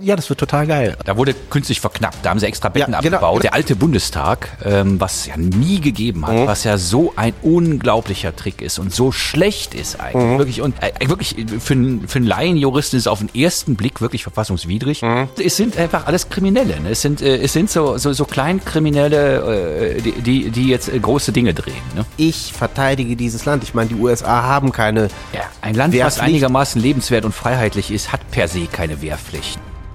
Ja, das wird total geil. Da wurde künstlich verknappt, da haben sie extra Betten abgebaut. Genau. Der alte Bundestag, was ja nie gegeben hat, was ja so ein unglaublicher Trick ist und so schlecht ist eigentlich. Wirklich, und wirklich für einen Laienjuristen ist es auf den ersten Blick wirklich verfassungswidrig. Es sind einfach alles Kriminelle. Ne? Es sind so Kleinkriminelle, die jetzt große Dinge drehen. Ne? Ich verteidige dieses Land. Ich meine, die USA haben keine ein Land, was Wehrpflicht. einigermaßen lebenswert und freiheitlich ist, hat per se keine Wehrpflicht.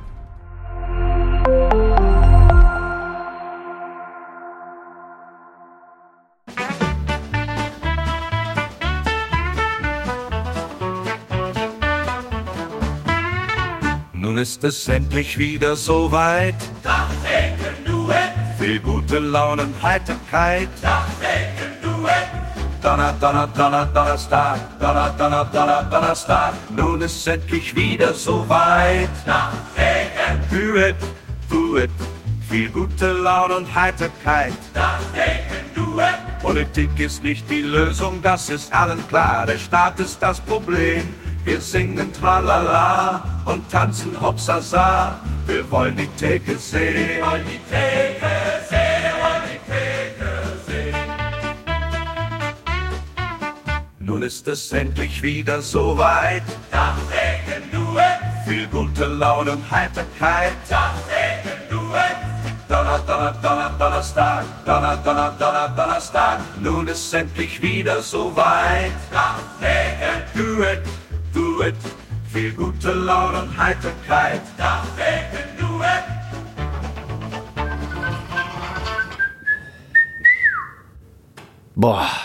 Nun ist es endlich wieder soweit. Dachdecken-Duett. Viel gute Laune und Heiterkeit. Dachdecken-Duett. Donnerstag. Donnerstag. Nun ist es endlich wieder soweit. Dachdecken-Duett. Viel gute Laune und Heiterkeit. Dachdecken-Duett. Politik ist nicht die Lösung, das ist allen klar. Der Staat ist das Problem. Wir singen Tralala und tanzen Hopsasa. Wir wollen die Theke sehen. Nun ist es endlich wieder soweit. Dachdecken-Duett. Viel gute Laune und Heiterkeit. Dachdecken-Duett. Donnerstag. Nun ist es endlich wieder soweit. Dachdecken-Duett. Viel gute Laune und Heiterkeit. Dachdecken-Duett. Boah.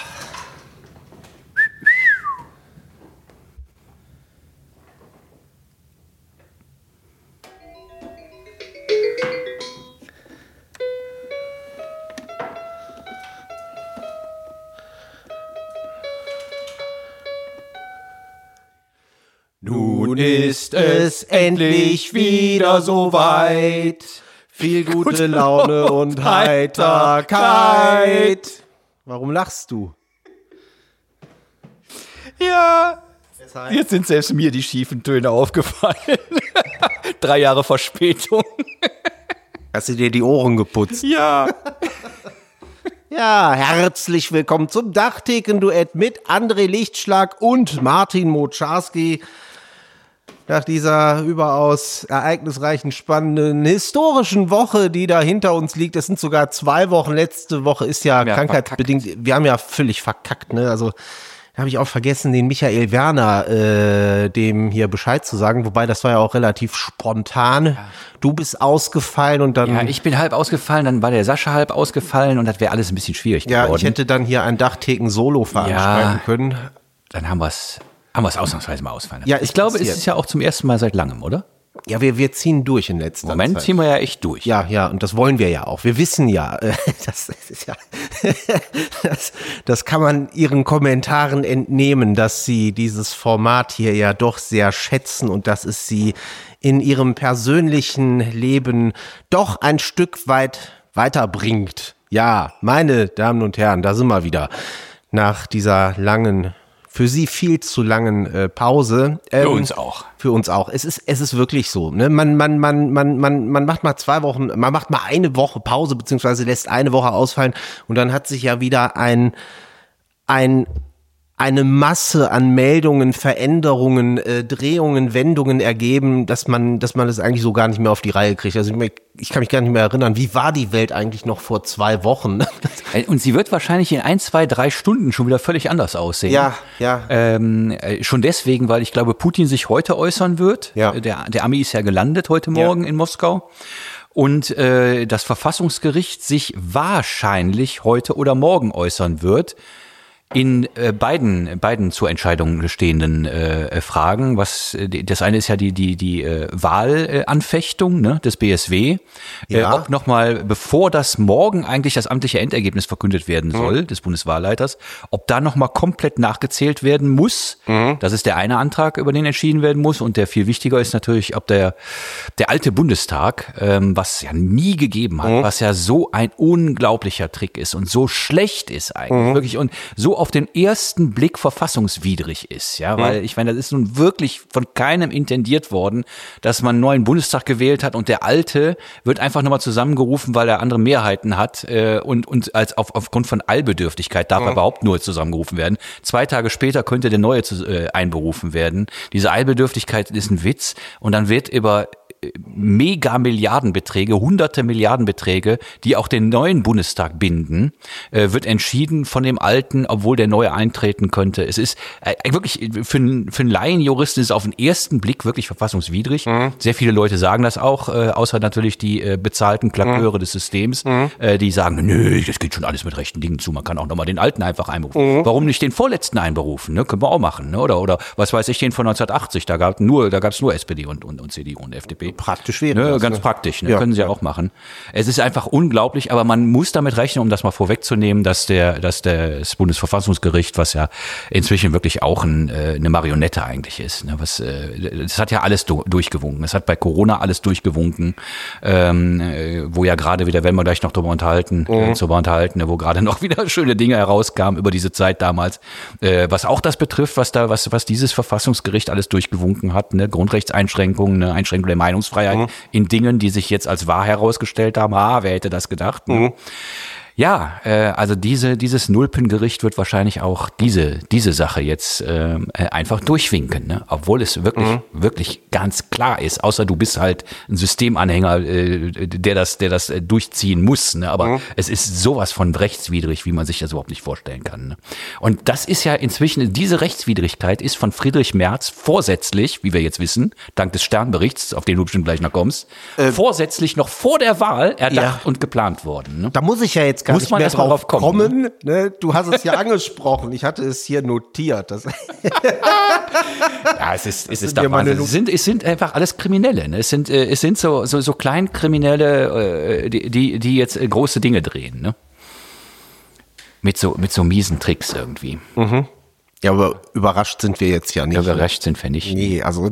Nun ist es endlich wieder soweit. Viel gute Laune und Heiterkeit. Warum lachst du? Ja, jetzt sind selbst mir die schiefen Töne aufgefallen. 3 Jahre Verspätung. Hast du dir die Ohren geputzt? Ja. Ja, herzlich willkommen zum Dachtheken-Duett mit André Lichtschlag und Martin Mocharski. Nach dieser überaus ereignisreichen, spannenden, historischen Woche, die da hinter uns liegt. Es sind sogar 2 Wochen. Letzte Woche ist ja krankheitsbedingt. Verkackt. Wir haben ja völlig verkackt, ne? Also da habe ich auch vergessen, den Michael Werner dem hier Bescheid zu sagen. Wobei, das war ja auch relativ spontan. Ja. Du bist ausgefallen und dann... Ja, ich bin halb ausgefallen, dann war der Sascha halb ausgefallen und das wäre alles ein bisschen schwierig geworden. Ja, ich hätte dann hier ein Dachtheken-Solo veranstalten können. Dann haben wir es ausnahmsweise mal ausfallen. Ja, ich glaube, es ist ja auch zum ersten Mal seit langem, oder? Ja, wir ziehen durch in letzter Zeit. Moment ziehen wir ja echt durch. Ja, und das wollen wir ja auch. Wir wissen ja, das ist ja, das kann man Ihren Kommentaren entnehmen, dass Sie dieses Format hier ja doch sehr schätzen und dass es Sie in Ihrem persönlichen Leben doch ein Stück weit weiterbringt. Ja, meine Damen und Herren, da sind wir wieder. Nach dieser langen, für Sie viel zu langen Pause. Für uns auch. Für uns auch. Es ist wirklich so. Ne? Man macht mal 2 Wochen, man macht mal eine Woche Pause, beziehungsweise lässt eine Woche ausfallen und dann hat sich ja wieder eine Masse an Meldungen, Veränderungen, Drehungen, Wendungen ergeben, dass man das eigentlich so gar nicht mehr auf die Reihe kriegt. Also ich kann mich gar nicht mehr erinnern, wie war die Welt eigentlich noch vor 2 Wochen? Und sie wird wahrscheinlich in 1, 2, 3 Stunden schon wieder völlig anders aussehen. Ja. Schon deswegen, weil ich glaube, Putin sich heute äußern wird. Ja. Der Ami ist ja gelandet heute Morgen in Moskau. Und das Verfassungsgericht sich wahrscheinlich heute oder morgen äußern wird. In beiden zur Entscheidung stehenden Fragen, das eine ist ja die Wahlanfechtung, ne, des BSW, ob nochmal, bevor das morgen eigentlich das amtliche Endergebnis verkündet werden soll, des Bundeswahlleiters, ob da nochmal komplett nachgezählt werden muss. Das ist der eine Antrag, über den entschieden werden muss, und der viel wichtiger ist natürlich, ob der alte Bundestag, was ja nie gegeben hat, was ja so ein unglaublicher Trick ist und so schlecht ist eigentlich, wirklich, und so auf den ersten Blick verfassungswidrig ist, ja, weil ich meine, das ist nun wirklich von keinem intendiert worden, dass man einen neuen Bundestag gewählt hat und der alte wird einfach nochmal zusammengerufen, weil er andere Mehrheiten hat und als aufgrund von Eilbedürftigkeit darf er überhaupt nur zusammengerufen werden. 2 Tage später könnte der neue einberufen werden. Diese Eilbedürftigkeit ist ein Witz und dann wird über Mega-Milliardenbeträge, hunderte Milliardenbeträge, die auch den neuen Bundestag binden, wird entschieden von dem alten, obwohl der neue eintreten könnte. Es ist wirklich, für einen Laienjuristen ist es auf den ersten Blick wirklich verfassungswidrig. Sehr viele Leute sagen das auch, außer natürlich die bezahlten Klaköre des Systems, die sagen, nö, das geht schon alles mit rechten Dingen zu, man kann auch nochmal den alten einfach einberufen. Warum nicht den vorletzten einberufen? Ne? Können wir auch machen. Ne? Oder was weiß ich, den von 1980, da gab's nur SPD und CDU und FDP. Praktisch wäre das. Das, ganz praktisch, ne? Ja. Können sie ja auch machen. Es ist einfach unglaublich, aber man muss damit rechnen, um das mal vorwegzunehmen, dass das Bundesverfassungsgericht, was ja inzwischen wirklich auch eine Marionette eigentlich ist, ne? Das hat ja alles durchgewunken. Es hat bei Corona alles durchgewunken, wo ja gerade wieder, wenn wir gleich noch drüber unterhalten, wo gerade noch wieder schöne Dinge herauskamen über diese Zeit damals, was auch das betrifft, was dieses Verfassungsgericht alles durchgewunken hat, ne? Grundrechtseinschränkungen, eine Einschränkung der Meinungsfreiheit in Dingen, die sich jetzt als wahr herausgestellt haben. Wer hätte das gedacht? Ne? Ja, also dieses Nulpengericht wird wahrscheinlich auch diese Sache jetzt einfach durchwinken, ne? Obwohl es wirklich ganz klar ist, außer du bist halt ein Systemanhänger, der das durchziehen muss, ne? Aber es ist sowas von rechtswidrig, wie man sich das überhaupt nicht vorstellen kann, ne? Und das ist ja inzwischen, diese Rechtswidrigkeit ist von Friedrich Merz vorsätzlich, wie wir jetzt wissen, dank des Sternberichts, auf den du bestimmt gleich noch kommst, vorsätzlich noch vor der Wahl erdacht und geplant worden, ne? Da muss ich ja jetzt gar nicht mehr drauf kommen. Ne? Du hast es ja angesprochen. Ich hatte es hier notiert. Ja, es ist doch Wahnsinn. Es sind einfach alles Kriminelle. Ne? Es sind so Kleinkriminelle, die jetzt große Dinge drehen. Ne? Mit so miesen Tricks irgendwie. Ja, aber überrascht sind wir jetzt ja nicht. Ja, überrascht sind wir nicht. Nee, also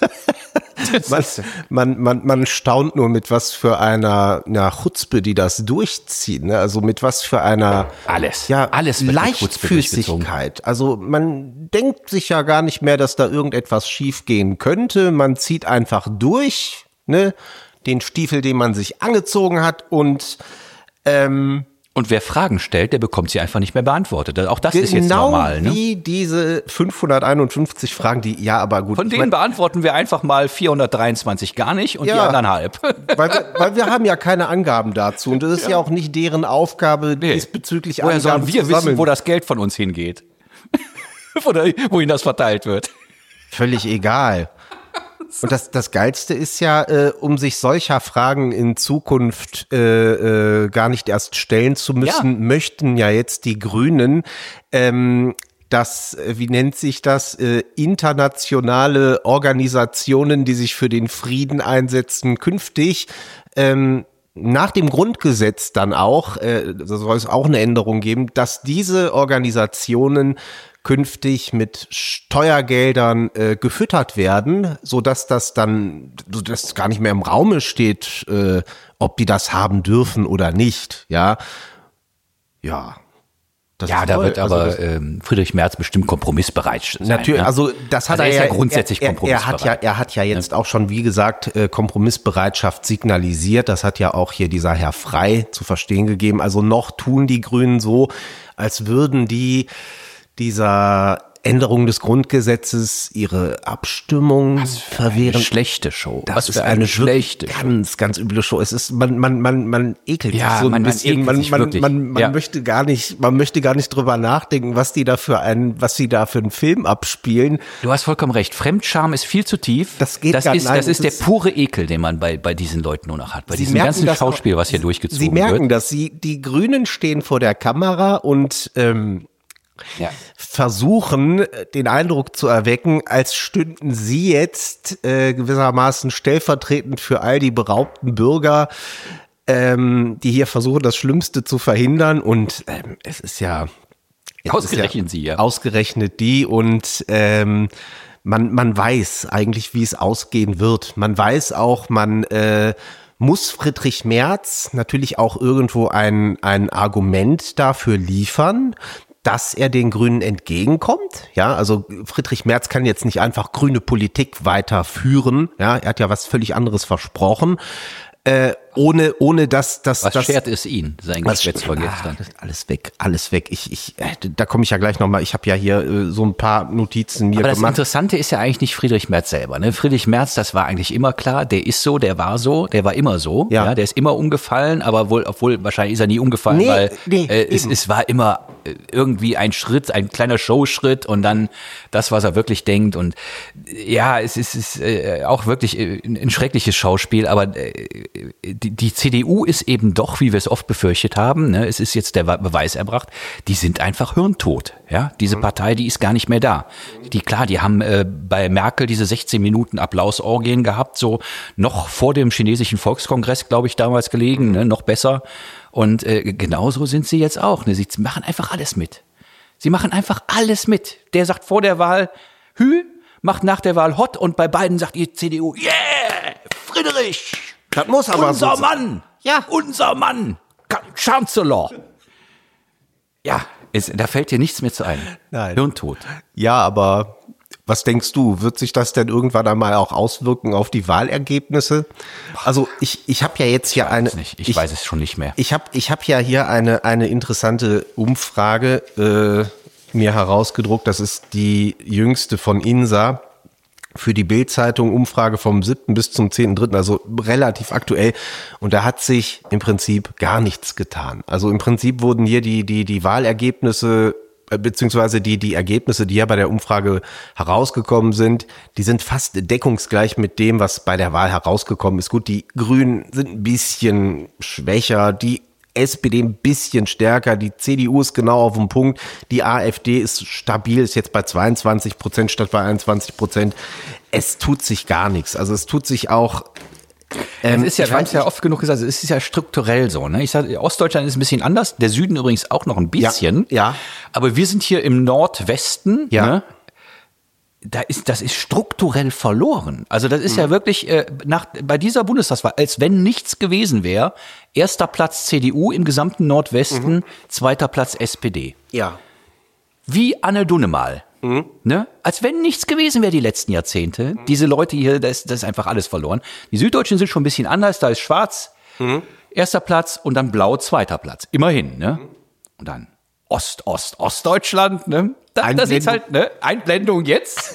man staunt nur, mit was für einer Chutzpe, die das durchziehen. Ne? Also mit was für einer alles Leichtfüßigkeit. Also man denkt sich ja gar nicht mehr, dass da irgendetwas schief gehen könnte. Man zieht einfach durch, ne? Den Stiefel, den man sich angezogen hat und wer Fragen stellt, der bekommt sie einfach nicht mehr beantwortet. Auch das ist jetzt normal. Genau wie diese 551 Fragen, die, aber gut. Von denen beantworten wir einfach mal 423 gar nicht und die anderen halb. Weil wir haben ja keine Angaben dazu und es ist ja auch nicht deren Aufgabe, diesbezüglich Angaben zu sammeln. Wir wissen, wo das Geld von uns hingeht. Oder wohin das verteilt wird. Völlig egal. Und das Geilste ist ja, um sich solcher Fragen in Zukunft gar nicht erst stellen zu müssen, möchten ja jetzt die Grünen wie nennt sich das, internationale Organisationen, die sich für den Frieden einsetzen, künftig nach dem Grundgesetz dann auch, da soll es auch eine Änderung geben, dass diese Organisationen künftig mit Steuergeldern gefüttert werden, sodass das gar nicht mehr im Raume steht, ob die das haben dürfen oder nicht, ja. Da wird aber Friedrich Merz bestimmt kompromissbereit sein. Natürlich, ne? also das hat er ist ja grundsätzlich kompromissbereit. Er hat ja jetzt auch schon, wie gesagt, Kompromissbereitschaft signalisiert. Das hat ja auch hier dieser Herr Frey zu verstehen gegeben. Also noch tun die Grünen so, als würden dieser Änderung des Grundgesetzes ihre Abstimmung verwehren. Schlechte Show. Das ist eine schlechte, ganz, ganz üble Show. Es ist, man ekelt sich so ein bisschen. Man möchte gar nicht drüber nachdenken, was sie da für einen Film abspielen. Du hast vollkommen recht. Fremdscham ist viel zu tief. Das ist der pure Ekel, den man bei diesen Leuten nur noch hat. Bei diesem ganzen Schauspiel, was hier durchgezogen wird. Sie merken das. Die Grünen stehen vor der Kamera und versuchen, den Eindruck zu erwecken, als stünden sie jetzt gewissermaßen stellvertretend für all die beraubten Bürger, die hier versuchen, das Schlimmste zu verhindern. Und es ist ja ausgerechnet die und man weiß eigentlich, wie es ausgehen wird. Man weiß auch, muss Friedrich Merz natürlich auch irgendwo ein Argument dafür liefern, dass er den Grünen entgegenkommt. Ja, also Friedrich Merz kann jetzt nicht einfach grüne Politik weiterführen. Ja, er hat ja was völlig anderes versprochen. Ohne dass Was schert es ihn, sein Geschwätz gestern? Alles weg. Da komme ich ja gleich nochmal. Ich habe ja hier so ein paar Notizen mir Aber das gemacht. Interessante ist ja eigentlich nicht Friedrich Merz selber. Ne? Friedrich Merz, das war eigentlich immer klar, der ist so, der war immer so. Ja. Der ist immer umgefallen, aber obwohl wahrscheinlich ist er nie umgefallen, weil es war immer irgendwie ein Schritt, ein kleiner Showschritt und dann das, was er wirklich denkt. Und ja, es ist auch wirklich ein schreckliches Schauspiel, aber die CDU ist eben doch, wie wir es oft befürchtet haben, ne, es ist jetzt der Beweis erbracht, die sind einfach hirntot. Ja? Diese Partei, die ist gar nicht mehr da. Die haben bei Merkel diese 16 Minuten Applausorgien gehabt, so noch vor dem chinesischen Volkskongress, glaube ich, damals gelegen, ne, noch besser. Und genauso sind sie jetzt auch. Ne? Sie machen einfach alles mit. Sie machen einfach alles mit. Der sagt vor der Wahl Hü, macht nach der Wahl Hott und bei beiden sagt die CDU, yeah, Friedrich! Das muss aber unser so Mann! Ja, unser Mann! Chancellor! Ja, da fällt dir nichts mehr zu ein. Nein. Hirntod. Ja, aber was denkst du, wird sich das denn irgendwann einmal auch auswirken auf die Wahlergebnisse? Also ich habe ja jetzt hier eine... Ich weiß es schon nicht mehr. Ich hab ja hier eine interessante Umfrage mir herausgedruckt. Das ist die jüngste von INSA. Für die Bild-Zeitung, Umfrage vom 7. bis zum 10.3., also relativ aktuell. Und da hat sich im Prinzip gar nichts getan. Also im Prinzip wurden hier die Wahlergebnisse, beziehungsweise die Ergebnisse, die ja bei der Umfrage herausgekommen sind, die sind fast deckungsgleich mit dem, was bei der Wahl herausgekommen ist. Gut, die Grünen sind ein bisschen schwächer, die SPD ein bisschen stärker, die CDU ist genau auf dem Punkt, die AfD ist stabil, ist jetzt bei 22% statt bei 21%. Es tut sich gar nichts. Also es tut sich auch... Es ist ja, wir haben es ja oft genug gesagt, es ist ja strukturell so. Ne? Ich sage, Ostdeutschland ist ein bisschen anders, der Süden übrigens auch noch ein bisschen. Ja. Aber wir sind hier im Nordwesten, ja. Ne? Das ist strukturell verloren. Also das ist ja wirklich bei dieser Bundestagswahl, als wenn nichts gewesen wäre. Erster Platz CDU im gesamten Nordwesten, zweiter Platz SPD. Ja. Wie Anne Dunnemal. Ne? Als wenn nichts gewesen wäre die letzten Jahrzehnte. Diese Leute hier, das ist einfach alles verloren. Die Süddeutschen sind schon ein bisschen anders, da ist schwarz, erster Platz und dann blau, zweiter Platz. Immerhin, ne? Und dann Ostdeutschland, ne? Das ist halt, ne? Einblendung jetzt.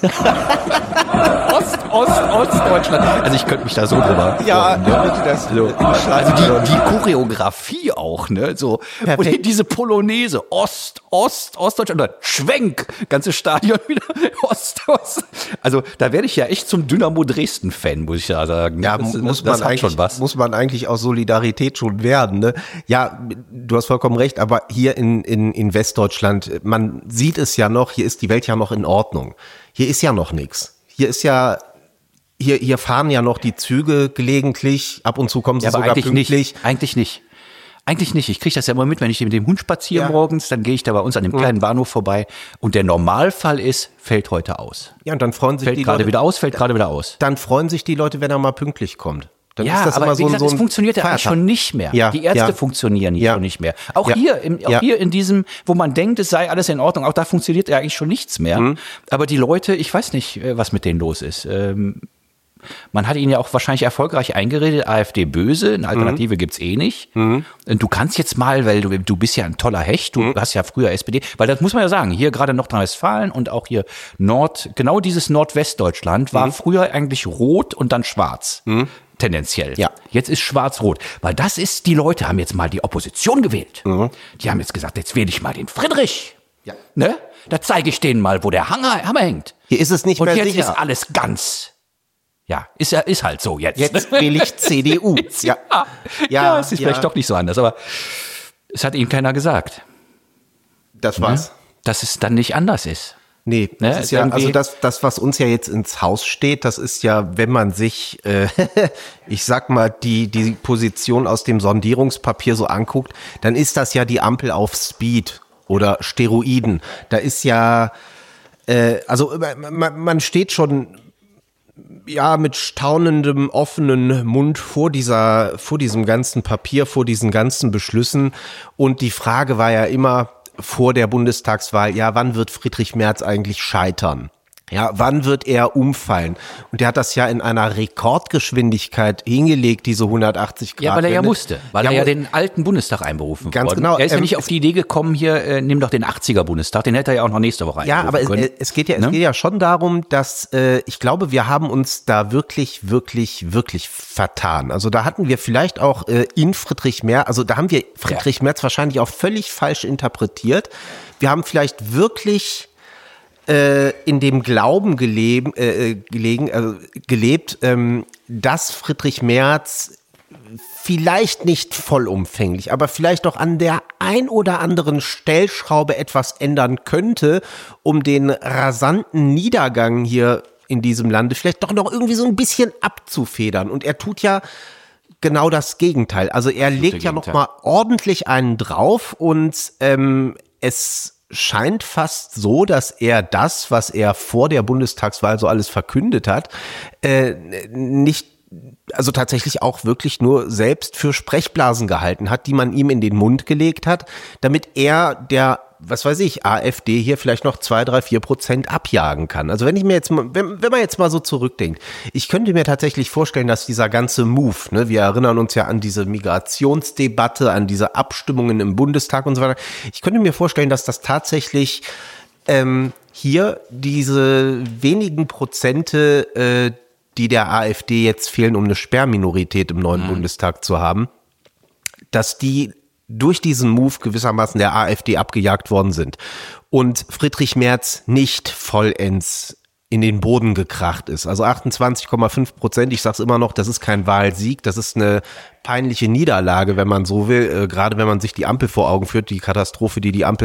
Ostdeutschland. Also ich könnte mich da so drüber freuen, ne? Also die Choreografie auch, ne? So, und diese Polonaise, Ostdeutschland, und dann Schwenk, ganze Stadion wieder, Ost. Also da werde ich ja echt zum Dynamo Dresden-Fan, muss ich ja sagen. Ja, muss man eigentlich aus Solidarität schon werden, ne? Ja, du hast vollkommen recht, aber hier in Westdeutschland, man sieht es ja noch, hier ist die Welt ja noch in Ordnung. Hier ist ja noch nichts. Hier fahren ja noch die Züge gelegentlich, ab und zu kommen sie sogar pünktlich. Eigentlich nicht. Ich kriege das ja immer mit, wenn ich mit dem Hund spaziere morgens, dann gehe ich da bei uns an dem kleinen Bahnhof vorbei und der Normalfall ist, fällt heute aus. Ja, und dann freuen sich die Leute. Fällt gerade wieder aus. Dann freuen sich die Leute, wenn er mal pünktlich kommt. Dann ist das aber immer wie gesagt, so es funktioniert ja schon nicht mehr. Ja, die Ärzte funktionieren hier schon nicht mehr. Auch hier in diesem, wo man denkt, es sei alles in Ordnung, auch da funktioniert ja eigentlich schon nichts mehr. Aber die Leute, ich weiß nicht, was mit denen los ist. Man hat ihnen ja auch wahrscheinlich erfolgreich eingeredet, AfD böse, eine Alternative gibt's eh nicht. Du kannst jetzt mal, weil du bist ja ein toller Hecht, du hast ja früher SPD, weil das muss man ja sagen, hier gerade Nordrhein-Westfalen und auch hier genau dieses Nordwestdeutschland war früher eigentlich rot und dann schwarz. Tendenziell. Ja. Jetzt ist schwarz-rot. Weil die Leute haben jetzt mal die Opposition gewählt. Die haben jetzt gesagt, jetzt wähle ich mal den Friedrich. Ja. Ne? Da zeige ich denen mal, wo der Hammer hängt. Hier ist es nicht und mehr jetzt sicher. ist alles ganz. Ja, ist halt so jetzt. Jetzt wähle ich CDU. Ja, es ist vielleicht doch nicht so anders, aber es hat ihnen keiner gesagt. Das war's. Dass es dann nicht anders ist. Nee, das ist ja, also das, was uns ja jetzt ins Haus steht, das ist ja, wenn man sich, ich sag mal, die Position aus dem Sondierungspapier so anguckt, dann ist das ja die Ampel auf Speed oder Steroiden. Da ist ja, also man steht schon mit staunendem, offenen Mund vor diesem ganzen Papier, vor diesen ganzen Beschlüssen. Und die Frage war ja immer, vor der Bundestagswahl, ja, wann wird Friedrich Merz eigentlich scheitern? Ja, wann wird er umfallen? Und der hat das ja in einer Rekordgeschwindigkeit hingelegt, diese 180 Grad. Ja, weil er ja musste, weil er ja den alten Bundestag einberufen ganz worden. genau. Er ist ja nicht auf die Idee gekommen, hier, nimm doch den 80er Bundestag, den hätte er ja auch noch nächste Woche einberufen aber können. es geht ja schon darum, dass ich glaube, wir haben uns da wirklich vertan. Also da hatten wir vielleicht auch in Friedrich Merz, also da haben wir Friedrich Merz wahrscheinlich auch völlig falsch interpretiert. Wir haben vielleicht wirklich in dem Glauben gelebt, dass Friedrich Merz vielleicht nicht vollumfänglich, aber vielleicht auch an der ein oder anderen Stellschraube etwas ändern könnte, um den rasanten Niedergang hier in diesem Lande vielleicht doch noch irgendwie so ein bisschen abzufedern. Und er tut ja genau das Gegenteil. Also er legt ja noch mal ordentlich einen drauf und es scheint fast so, dass er das, was er vor der Bundestagswahl so alles verkündet hat, nicht, also tatsächlich auch wirklich nur selbst für Sprechblasen gehalten hat, die man ihm in den Mund gelegt hat, damit er der, was weiß ich, AfD hier vielleicht noch 2, 3, 4% abjagen kann. Also wenn ich mir jetzt mal, wenn man jetzt mal so zurückdenkt, ich könnte mir tatsächlich vorstellen, dass dieser ganze Move, ne, wir erinnern uns ja an diese Migrationsdebatte, an diese Abstimmungen im Bundestag und so weiter. Ich könnte mir vorstellen, dass das tatsächlich hier diese wenigen Prozente, die der AfD jetzt fehlen, um eine Sperrminorität im neuen Bundestag zu haben, dass die durch diesen Move gewissermaßen der AfD abgejagt worden sind und Friedrich Merz nicht vollends in den Boden gekracht ist. Also 28,5%, ich sag's immer noch, das ist kein Wahlsieg, das ist eine peinliche Niederlage, wenn man so will, gerade wenn man sich die Ampel vor Augen führt, die Katastrophen, die die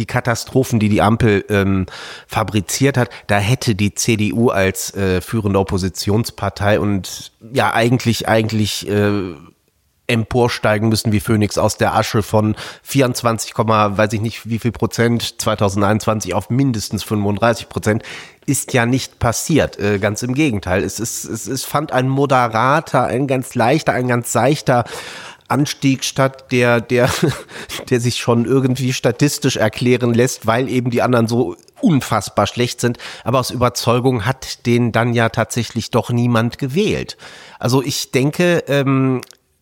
Ampel fabriziert hat, da hätte die CDU als führende Oppositionspartei und ja eigentlich emporsteigen müssen wie Phönix aus der Asche von 24, weiß ich nicht wie viel Prozent 2021 auf mindestens 35%, ist ja nicht passiert. Ganz im Gegenteil. Es fand ein moderater, ein ganz leichter, ein ganz seichter Anstieg statt, der sich schon irgendwie statistisch erklären lässt, weil eben die anderen so unfassbar schlecht sind. Aber aus Überzeugung hat den dann ja tatsächlich doch niemand gewählt. Also ich denke,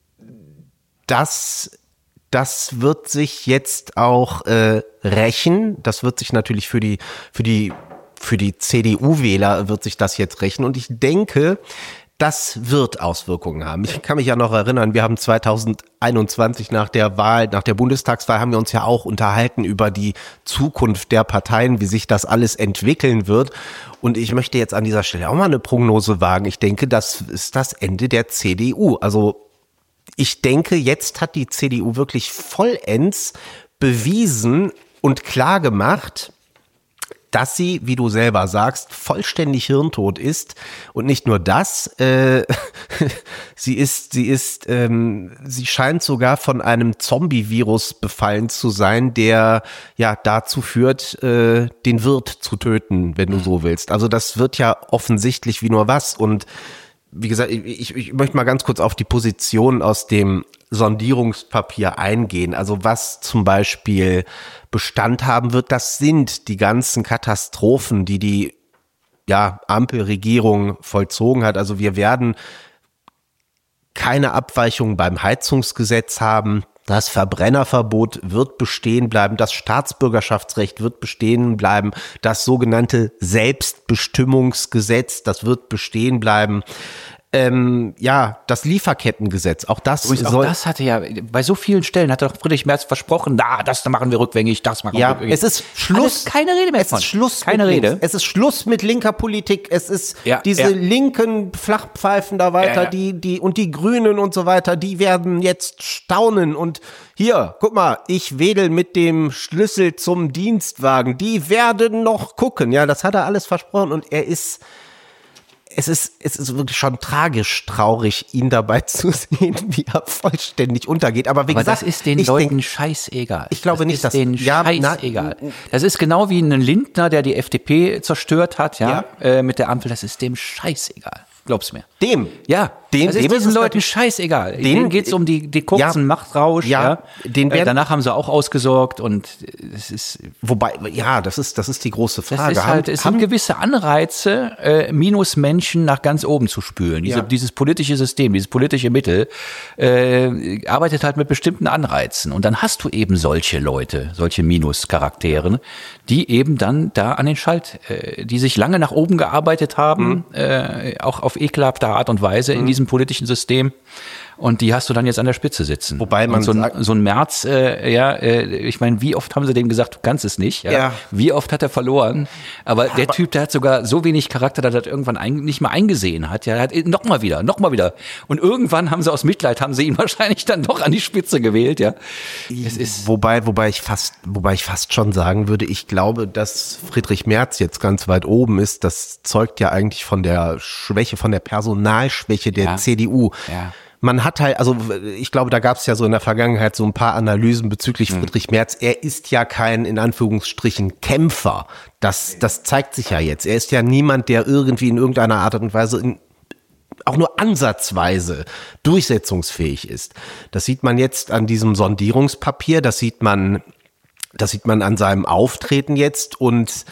das wird sich jetzt auch rächen. Das wird sich natürlich für die CDU-Wähler wird sich das jetzt rächen. Und ich denke, das wird Auswirkungen haben. Ich kann mich ja noch erinnern, wir haben 2021 nach der Bundestagswahl haben wir uns ja auch unterhalten über die Zukunft der Parteien, wie sich das alles entwickeln wird. Und ich möchte jetzt an dieser Stelle auch mal eine Prognose wagen. Ich denke, das ist das Ende der CDU. Also ich denke, jetzt hat die CDU wirklich vollends bewiesen und klar gemacht, dass sie, wie du selber sagst, vollständig hirntot ist. Und nicht nur das, sie scheint sogar von einem Zombie-Virus befallen zu sein, der ja dazu führt, den Wirt zu töten, wenn du so willst. Also das wird ja offensichtlich wie nur was. Und wie gesagt, ich möchte mal ganz kurz auf die Position aus dem Sondierungspapier eingehen. Also was zum Beispiel Bestand haben wird, das sind die ganzen Katastrophen, die Ampelregierung vollzogen hat. Also wir werden keine Abweichungen beim Heizungsgesetz haben. Das Verbrennerverbot wird bestehen bleiben, das Staatsbürgerschaftsrecht wird bestehen bleiben, das sogenannte Selbstbestimmungsgesetz, das wird bestehen bleiben. Das Lieferkettengesetz, auch das das hatte ja, bei so vielen Stellen hat doch Friedrich Merz versprochen, das machen wir rückgängig, das machen wir rückgängig. Es ist Schluss. Keine Rede mehr von. Es ist Schluss mit linker Politik. Es ist diese linken Flachpfeifen da weiter, die und die Grünen und so weiter, die werden jetzt staunen und hier, guck mal, ich wedel mit dem Schlüssel zum Dienstwagen. Die werden noch gucken. Ja, das hat er alles versprochen und es ist wirklich schon tragisch traurig, ihn dabei zu sehen, wie er vollständig untergeht. Aber wie gesagt, das ist den Leuten scheißegal. Ich glaube nicht, dass denen scheißegal. Das ist genau wie ein Lindner, der die FDP zerstört hat, mit der Ampel. Das ist dem scheißegal. Glaub's mir. Dem. Ja, Dem das ist ist diesen es Leuten scheißegal. Denen geht's um die kurzen Machtrausch. Ja, den werden- danach haben sie auch ausgesorgt und es ist... Wobei, ja, das ist die große Frage. Das ist halt, es sind gewisse Anreize, Minusmenschen nach ganz oben zu spülen. Dieses politische System, dieses politische Mittel arbeitet halt mit bestimmten Anreizen. Und dann hast du eben solche Leute, solche Minuscharaktere, die eben dann da an den die sich lange nach oben gearbeitet haben, auch auf ekelhafte Art und Weise in diesem politischen System. Und die hast du dann jetzt an der Spitze sitzen. Wobei man so ein Merz, ich meine, wie oft haben sie dem gesagt, du kannst es nicht? Ja? Wie oft hat er verloren? Aber der Typ, der hat sogar so wenig Charakter, dass er das irgendwann nicht mehr eingesehen hat. Ja, er hat noch mal wieder. Und irgendwann haben sie aus Mitleid, haben sie ihn wahrscheinlich dann doch an die Spitze gewählt. Ja, es ist wobei ich fast schon sagen würde, ich glaube, dass Friedrich Merz jetzt ganz weit oben ist. Das zeugt ja eigentlich von der Schwäche, von der Personalschwäche der CDU. Ja. Man hat halt, also ich glaube, da gab es ja so in der Vergangenheit so ein paar Analysen bezüglich Friedrich Merz. Er ist ja kein, in Anführungsstrichen, Kämpfer. Das zeigt sich ja jetzt. Er ist ja niemand, der irgendwie in irgendeiner Art und Weise auch nur ansatzweise durchsetzungsfähig ist. Das sieht man jetzt an diesem Sondierungspapier, das sieht man an seinem Auftreten jetzt und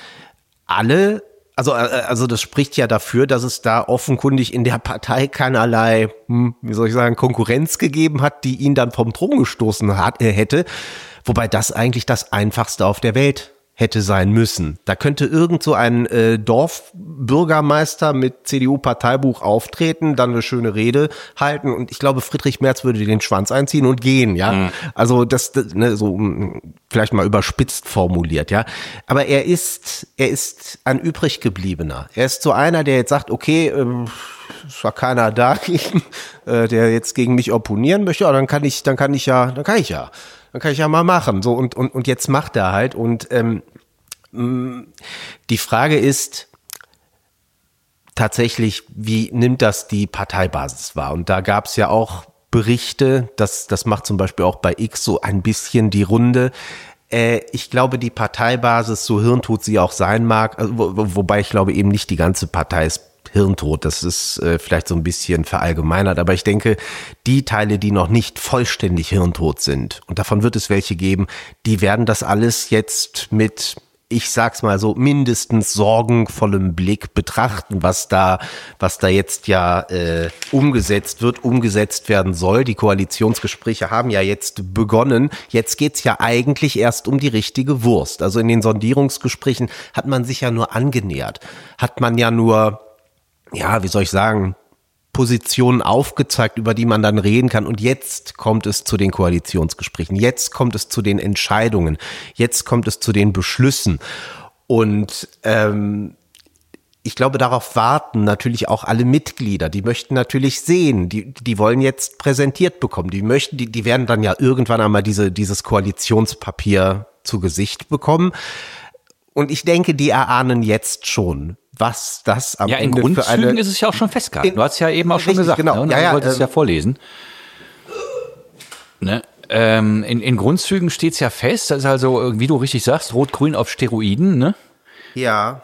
also das spricht ja dafür, dass es da offenkundig in der Partei keinerlei, Konkurrenz gegeben hat, die ihn dann vom Thron gestoßen hätte. Wobei das eigentlich das Einfachste auf der Welt hätte sein müssen. Da könnte irgend so ein Dorfbürgermeister mit CDU-Parteibuch auftreten, dann eine schöne Rede halten und ich glaube, Friedrich Merz würde den Schwanz einziehen und gehen, ja. Also das so vielleicht mal überspitzt formuliert, ja. Aber er ist ein übriggebliebener. Er ist so einer, der jetzt sagt, okay, es war keiner da, der jetzt gegen mich opponieren möchte, aber dann kann ich ja mal machen. So und jetzt macht er halt. Und die Frage ist tatsächlich, wie nimmt das die Parteibasis wahr? Und da gab es ja auch Berichte, das macht zum Beispiel auch bei X so ein bisschen die Runde. Ich glaube, die Parteibasis, so hirntot sie auch sein mag, wobei ich glaube eben nicht die ganze Partei ist hirntot, das ist vielleicht so ein bisschen verallgemeinert, aber ich denke, die Teile, die noch nicht vollständig hirntot sind, und davon wird es welche geben, die werden das alles jetzt mit, ich sag's mal so, mindestens sorgenvollem Blick betrachten, was da jetzt ja umgesetzt werden soll. Die Koalitionsgespräche haben ja jetzt begonnen. Jetzt geht's ja eigentlich erst um die richtige Wurst. Also in den Sondierungsgesprächen hat man sich ja nur angenähert, hat man ja nur Positionen aufgezeigt, über die man dann reden kann. Und jetzt kommt es zu den Koalitionsgesprächen. Jetzt kommt es zu den Entscheidungen. Jetzt kommt es zu den Beschlüssen. Und ich glaube, darauf warten natürlich auch alle Mitglieder. Die möchten natürlich sehen, die wollen jetzt präsentiert bekommen. Die werden dann ja irgendwann einmal dieses Koalitionspapier zu Gesicht bekommen. Und ich denke, die erahnen jetzt schon, was das am Ende in Grundzügen ist es ja auch schon festgehalten. Du hast ja eben auch schon gesagt, genau. Ne? Du wolltest es ja vorlesen. Ne? In Grundzügen steht es ja fest, das ist also, wie du richtig sagst, Rot-Grün auf Steroiden. Ne? Ja.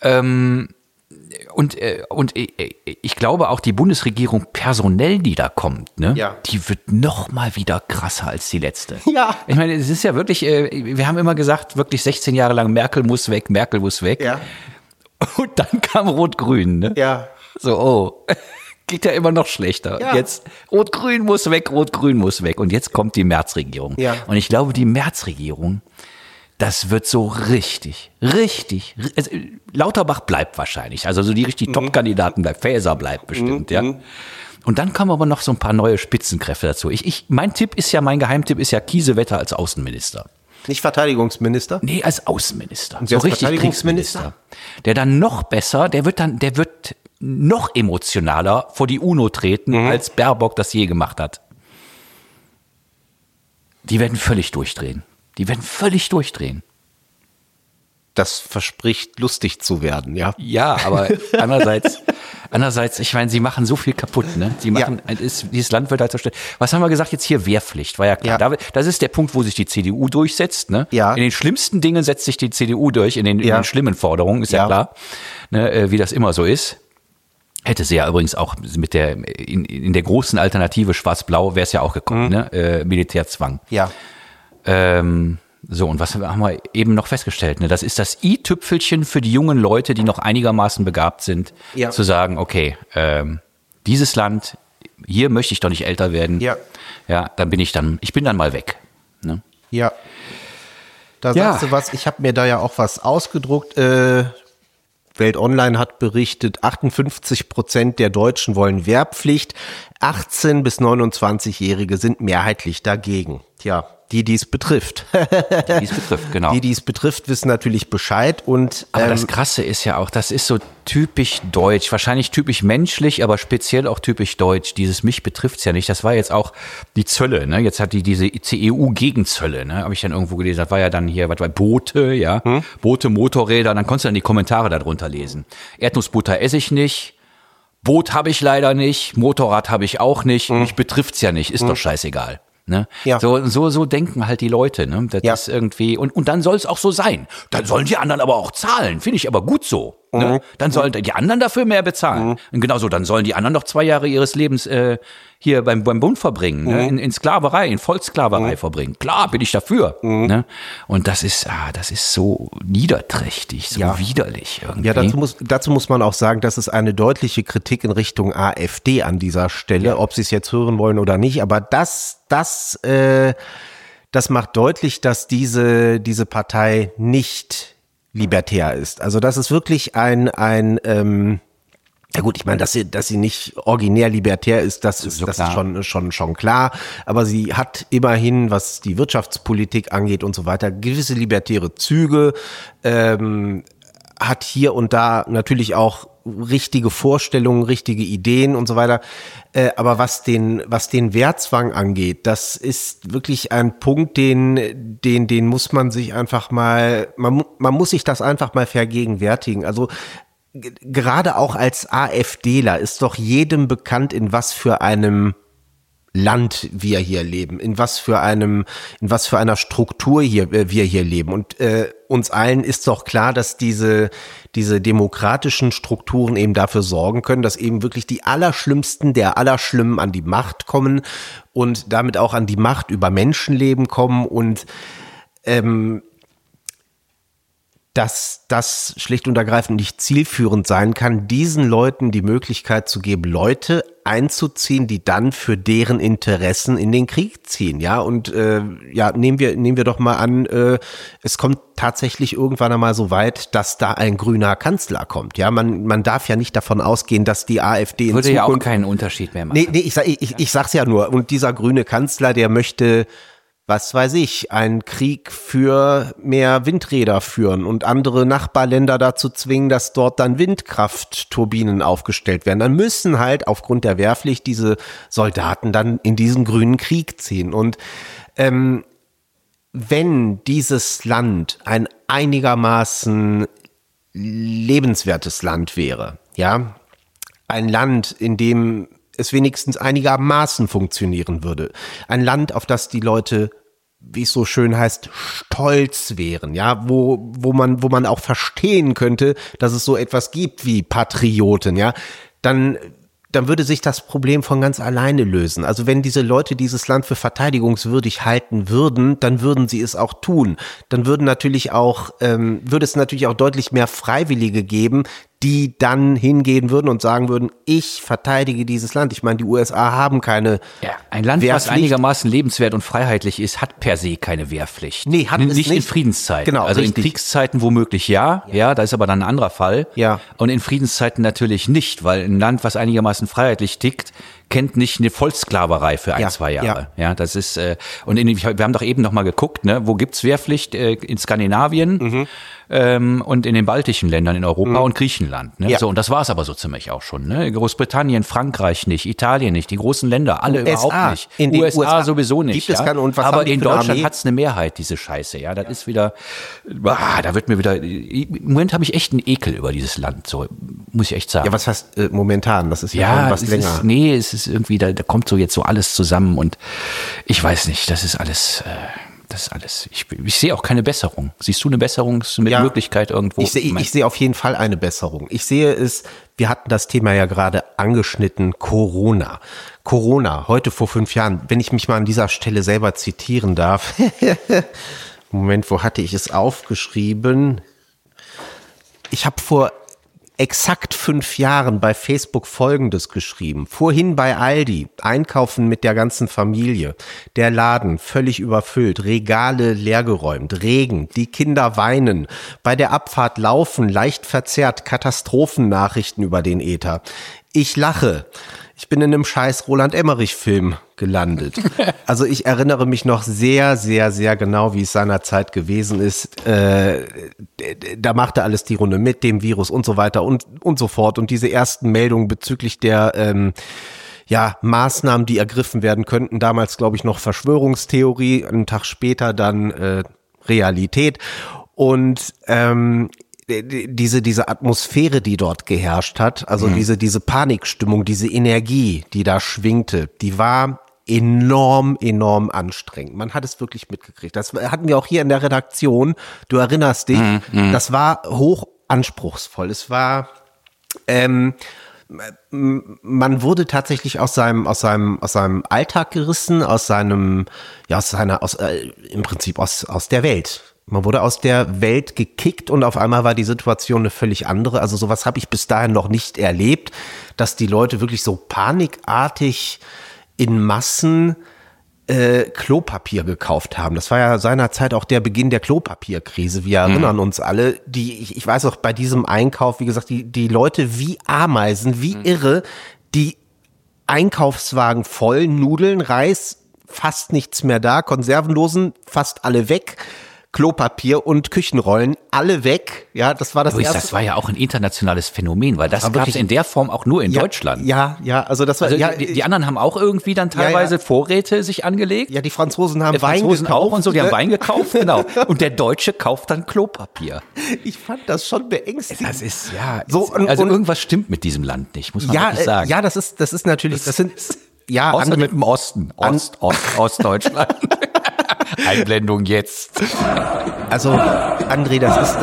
Und ich glaube auch die Bundesregierung personell, die da kommt, ne? Ja. Die wird noch mal wieder krasser als die letzte. Ja. Ich meine, es ist ja wirklich, wir haben immer gesagt, wirklich 16 Jahre lang, Merkel muss weg. Ja. Und dann kam Rot-Grün, ne? Ja. So, geht ja immer noch schlechter. Ja. Jetzt, Rot-Grün muss weg. Und jetzt kommt die Merz-Regierung. Ja. Und ich glaube, die Merz-Regierung, das wird so richtig. Also, Lauterbach bleibt wahrscheinlich. Also so die richtig Top-Kandidaten bleibt. Faeser bleibt bestimmt, ja. Und dann kommen aber noch so ein paar neue Spitzenkräfte dazu. Mein Geheimtipp ist ja Kiesewetter als Außenminister. Nicht Verteidigungsminister? Nee, als Außenminister. Und so als richtig Verteidigungsminister? Kriegsminister. Der dann noch besser, der wird noch emotionaler vor die UNO treten, als Baerbock das je gemacht hat. Die werden völlig durchdrehen. Das verspricht lustig zu werden, ja. Ja, aber andererseits, ich meine, sie machen so viel kaputt, ne? Dieses Land wird halt zerstört. Was haben wir gesagt jetzt hier? Wehrpflicht, war ja klar. Ja. Das ist der Punkt, wo sich die CDU durchsetzt, ne? Ja. In den schlimmsten Dingen setzt sich die CDU durch, in den schlimmen Forderungen, ist ja klar, ne? Wie das immer so ist. Hätte sie ja übrigens auch mit in der großen Alternative Schwarz-Blau wäre es ja auch gekommen, ne? Militärzwang. Ja. So, und was haben wir eben noch festgestellt? Ne? Das ist das i-Tüpfelchen für die jungen Leute, die noch einigermaßen begabt sind, zu sagen, okay, dieses Land, hier möchte ich doch nicht älter werden. Ja. Ja, ich bin dann mal weg. Ne? Ja. Da sagst du was, ich habe mir da ja auch was ausgedruckt. Welt Online hat berichtet, 58% der Deutschen wollen Wehrpflicht, 18- bis 29-Jährige sind mehrheitlich dagegen. Tja, die es betrifft. Die es betrifft, genau. Die es betrifft, wissen natürlich Bescheid. Und aber das Krasse ist ja auch, das ist so typisch deutsch, wahrscheinlich typisch menschlich, aber speziell auch typisch deutsch. Dieses mich betrifft's ja nicht. Das war jetzt auch die Zölle, ne? Jetzt hat diese CEU-Gegenzölle, ne? Habe ich dann irgendwo gelesen. Das war ja dann hier, was war Boote, ja? Boote, Motorräder, dann konntest du dann die Kommentare darunter lesen. Erdnussbutter esse ich nicht. Boot habe ich leider nicht. Motorrad habe ich auch nicht. Mich betrifft's ja nicht. Ist doch scheißegal. Ne? Ja. So denken halt die Leute. Ne? Das ist irgendwie, und dann soll es auch so sein. Dann sollen die anderen aber auch zahlen. Finde ich aber gut so. Ne? Dann sollen die anderen dafür mehr bezahlen. Und genauso, dann sollen die anderen noch 2 Jahre ihres Lebens hier beim Bund verbringen, ne? in Sklaverei, in Vollsklaverei verbringen. Klar, bin ich dafür. Ne? Und das ist so niederträchtig, so widerlich irgendwie. Ja, dazu muss man auch sagen, dass es eine deutliche Kritik in Richtung AfD an dieser Stelle, ob sie es jetzt hören wollen oder nicht, aber das macht deutlich, dass diese Partei nicht libertär ist. Also das ist wirklich ja gut, ich meine, dass sie nicht originär libertär ist, das ist schon klar. Aber sie hat immerhin, was die Wirtschaftspolitik angeht und so weiter, gewisse libertäre Züge, hat hier und da natürlich auch richtige Vorstellungen, richtige Ideen und so weiter. Aber was den Wehrzwang angeht, das ist wirklich ein Punkt, den muss man sich einfach mal, man muss sich das einfach mal vergegenwärtigen. Also gerade auch als AfDler ist doch jedem bekannt, in was für einem Land wir hier leben, in was für einer Struktur wir hier leben. Und uns allen ist doch klar, dass diese demokratischen Strukturen eben dafür sorgen können, dass eben wirklich die Allerschlimmsten der Allerschlimmen an die Macht kommen und damit auch an die Macht über Menschenleben kommen und dass das schlicht und ergreifend nicht zielführend sein kann, diesen Leuten die Möglichkeit zu geben, Leute einzuziehen, die dann für deren Interessen in den Krieg ziehen, ja, und nehmen wir doch mal an, es kommt tatsächlich irgendwann einmal so weit, dass da ein grüner Kanzler kommt, ja, man darf ja nicht davon ausgehen, dass die AfD in Zukunft... Würde ja auch keinen Unterschied mehr machen. Nee, ich sag's ja nur, und dieser grüne Kanzler, der möchte, was weiß ich, einen Krieg für mehr Windräder führen und andere Nachbarländer dazu zwingen, dass dort dann Windkraftturbinen aufgestellt werden. Dann müssen halt aufgrund der Wehrpflicht diese Soldaten dann in diesen grünen Krieg ziehen. Und wenn dieses Land ein einigermaßen lebenswertes Land wäre, ja, ein Land, in dem es wenigstens einigermaßen funktionieren würde, ein Land, auf das die Leute, wie es so schön heißt, stolz wären, ja, wo man auch verstehen könnte, dass es so etwas gibt wie Patrioten, ja, dann würde sich das Problem von ganz alleine lösen. Also wenn diese Leute dieses Land für verteidigungswürdig halten würden, dann würden sie es auch tun. Dann würde es natürlich auch deutlich mehr Freiwillige geben, die dann hingehen würden und sagen würden, ich verteidige dieses Land. Ich meine, die USA haben keine ein Land, Wehrpflicht. Was einigermaßen lebenswert und freiheitlich ist, hat per se keine Wehrpflicht. Nee, hat es nicht. In Friedenszeiten. Genau, also richtig. In Kriegszeiten womöglich ja, da ist aber dann ein anderer Fall. Ja. Und in Friedenszeiten natürlich nicht, weil ein Land, was einigermaßen freiheitlich tickt, kennt nicht eine Vollsklaverei für 2 Jahre. Ja, das ist wir haben doch eben noch mal geguckt, ne, wo gibt's Wehrpflicht? In Skandinavien und in den baltischen Ländern in Europa und Griechenland. Ne? Ja. So, und das war's aber so ziemlich auch schon. Ne? Großbritannien, Frankreich nicht, Italien nicht, die großen Länder, alle überhaupt nicht. In den USA sowieso nicht. Gibt es keine, und was haben aber die in für eine Deutschland Armee? hat's eine Mehrheit, diese Scheiße. Ja, das ist wieder, da wird mir wieder, im Moment habe ich echt einen Ekel über dieses Land, so muss ich echt sagen. Ja, was heißt momentan? Das ist ja schon was länger. Es ist irgendwie, da kommt so jetzt so alles zusammen und ich weiß nicht, das ist alles Das ist alles. Ich sehe auch keine Besserung. Siehst du eine Besserung mit Möglichkeit irgendwo? Ich sehe auf jeden Fall eine Besserung. Ich sehe es, wir hatten das Thema ja gerade angeschnitten, Corona. Corona, heute vor 5 Jahren, wenn ich mich mal an dieser Stelle selber zitieren darf. Moment, wo hatte ich es aufgeschrieben? Ich habe vor exakt 5 Jahren bei Facebook Folgendes geschrieben. Vorhin bei Aldi, einkaufen mit der ganzen Familie. Der Laden völlig überfüllt, Regale leergeräumt, Regen, die Kinder weinen. Bei der Abfahrt laufen, leicht verzerrt, Katastrophennachrichten über den Äther. Ich lache. Ich bin in einem scheiß Roland-Emmerich-Film gelandet. Also ich erinnere mich noch sehr, sehr, sehr genau, wie es seinerzeit gewesen ist. Da machte alles die Runde mit dem Virus und so weiter und so fort. Und diese ersten Meldungen bezüglich der Maßnahmen, die ergriffen werden könnten, damals glaube ich noch Verschwörungstheorie, einen Tag später dann Realität. Und diese Atmosphäre, die dort geherrscht hat, also diese Panikstimmung, diese Energie, die da schwingte, die war enorm, enorm anstrengend. Man hat es wirklich mitgekriegt. Das hatten wir auch hier in der Redaktion. Du erinnerst dich, das war hoch anspruchsvoll. Es war, man wurde tatsächlich aus seinem Alltag gerissen, aus der Welt. Man wurde aus der Welt gekickt und auf einmal war die Situation eine völlig andere. Also sowas habe ich bis dahin noch nicht erlebt, dass die Leute wirklich so panikartig in Massen Klopapier gekauft haben. Das war ja seinerzeit auch der Beginn der Klopapierkrise. Wir erinnern uns alle, ich weiß auch bei diesem Einkauf, wie gesagt, die Leute wie Ameisen, wie irre, die Einkaufswagen voll, Nudeln, Reis, fast nichts mehr da, Konservendosen fast alle weg. Klopapier und Küchenrollen, alle weg. Ja, das war das Luis, erste. das war ja auch ein internationales Phänomen, weil das gab es in der Form auch nur in Deutschland. Ja, also das war, also die anderen haben auch irgendwie dann teilweise Vorräte sich angelegt. Ja, die Franzosen haben Wein gekauft. Auch und so, die haben Wein gekauft, genau. Und der Deutsche kauft dann Klopapier. Ich fand das schon beängstigend. Das ist, so, also irgendwas stimmt mit diesem Land nicht, muss man wirklich sagen. Ja, das ist natürlich, außer mit dem Osten. Ostdeutschland. Einblendung jetzt. Also, André,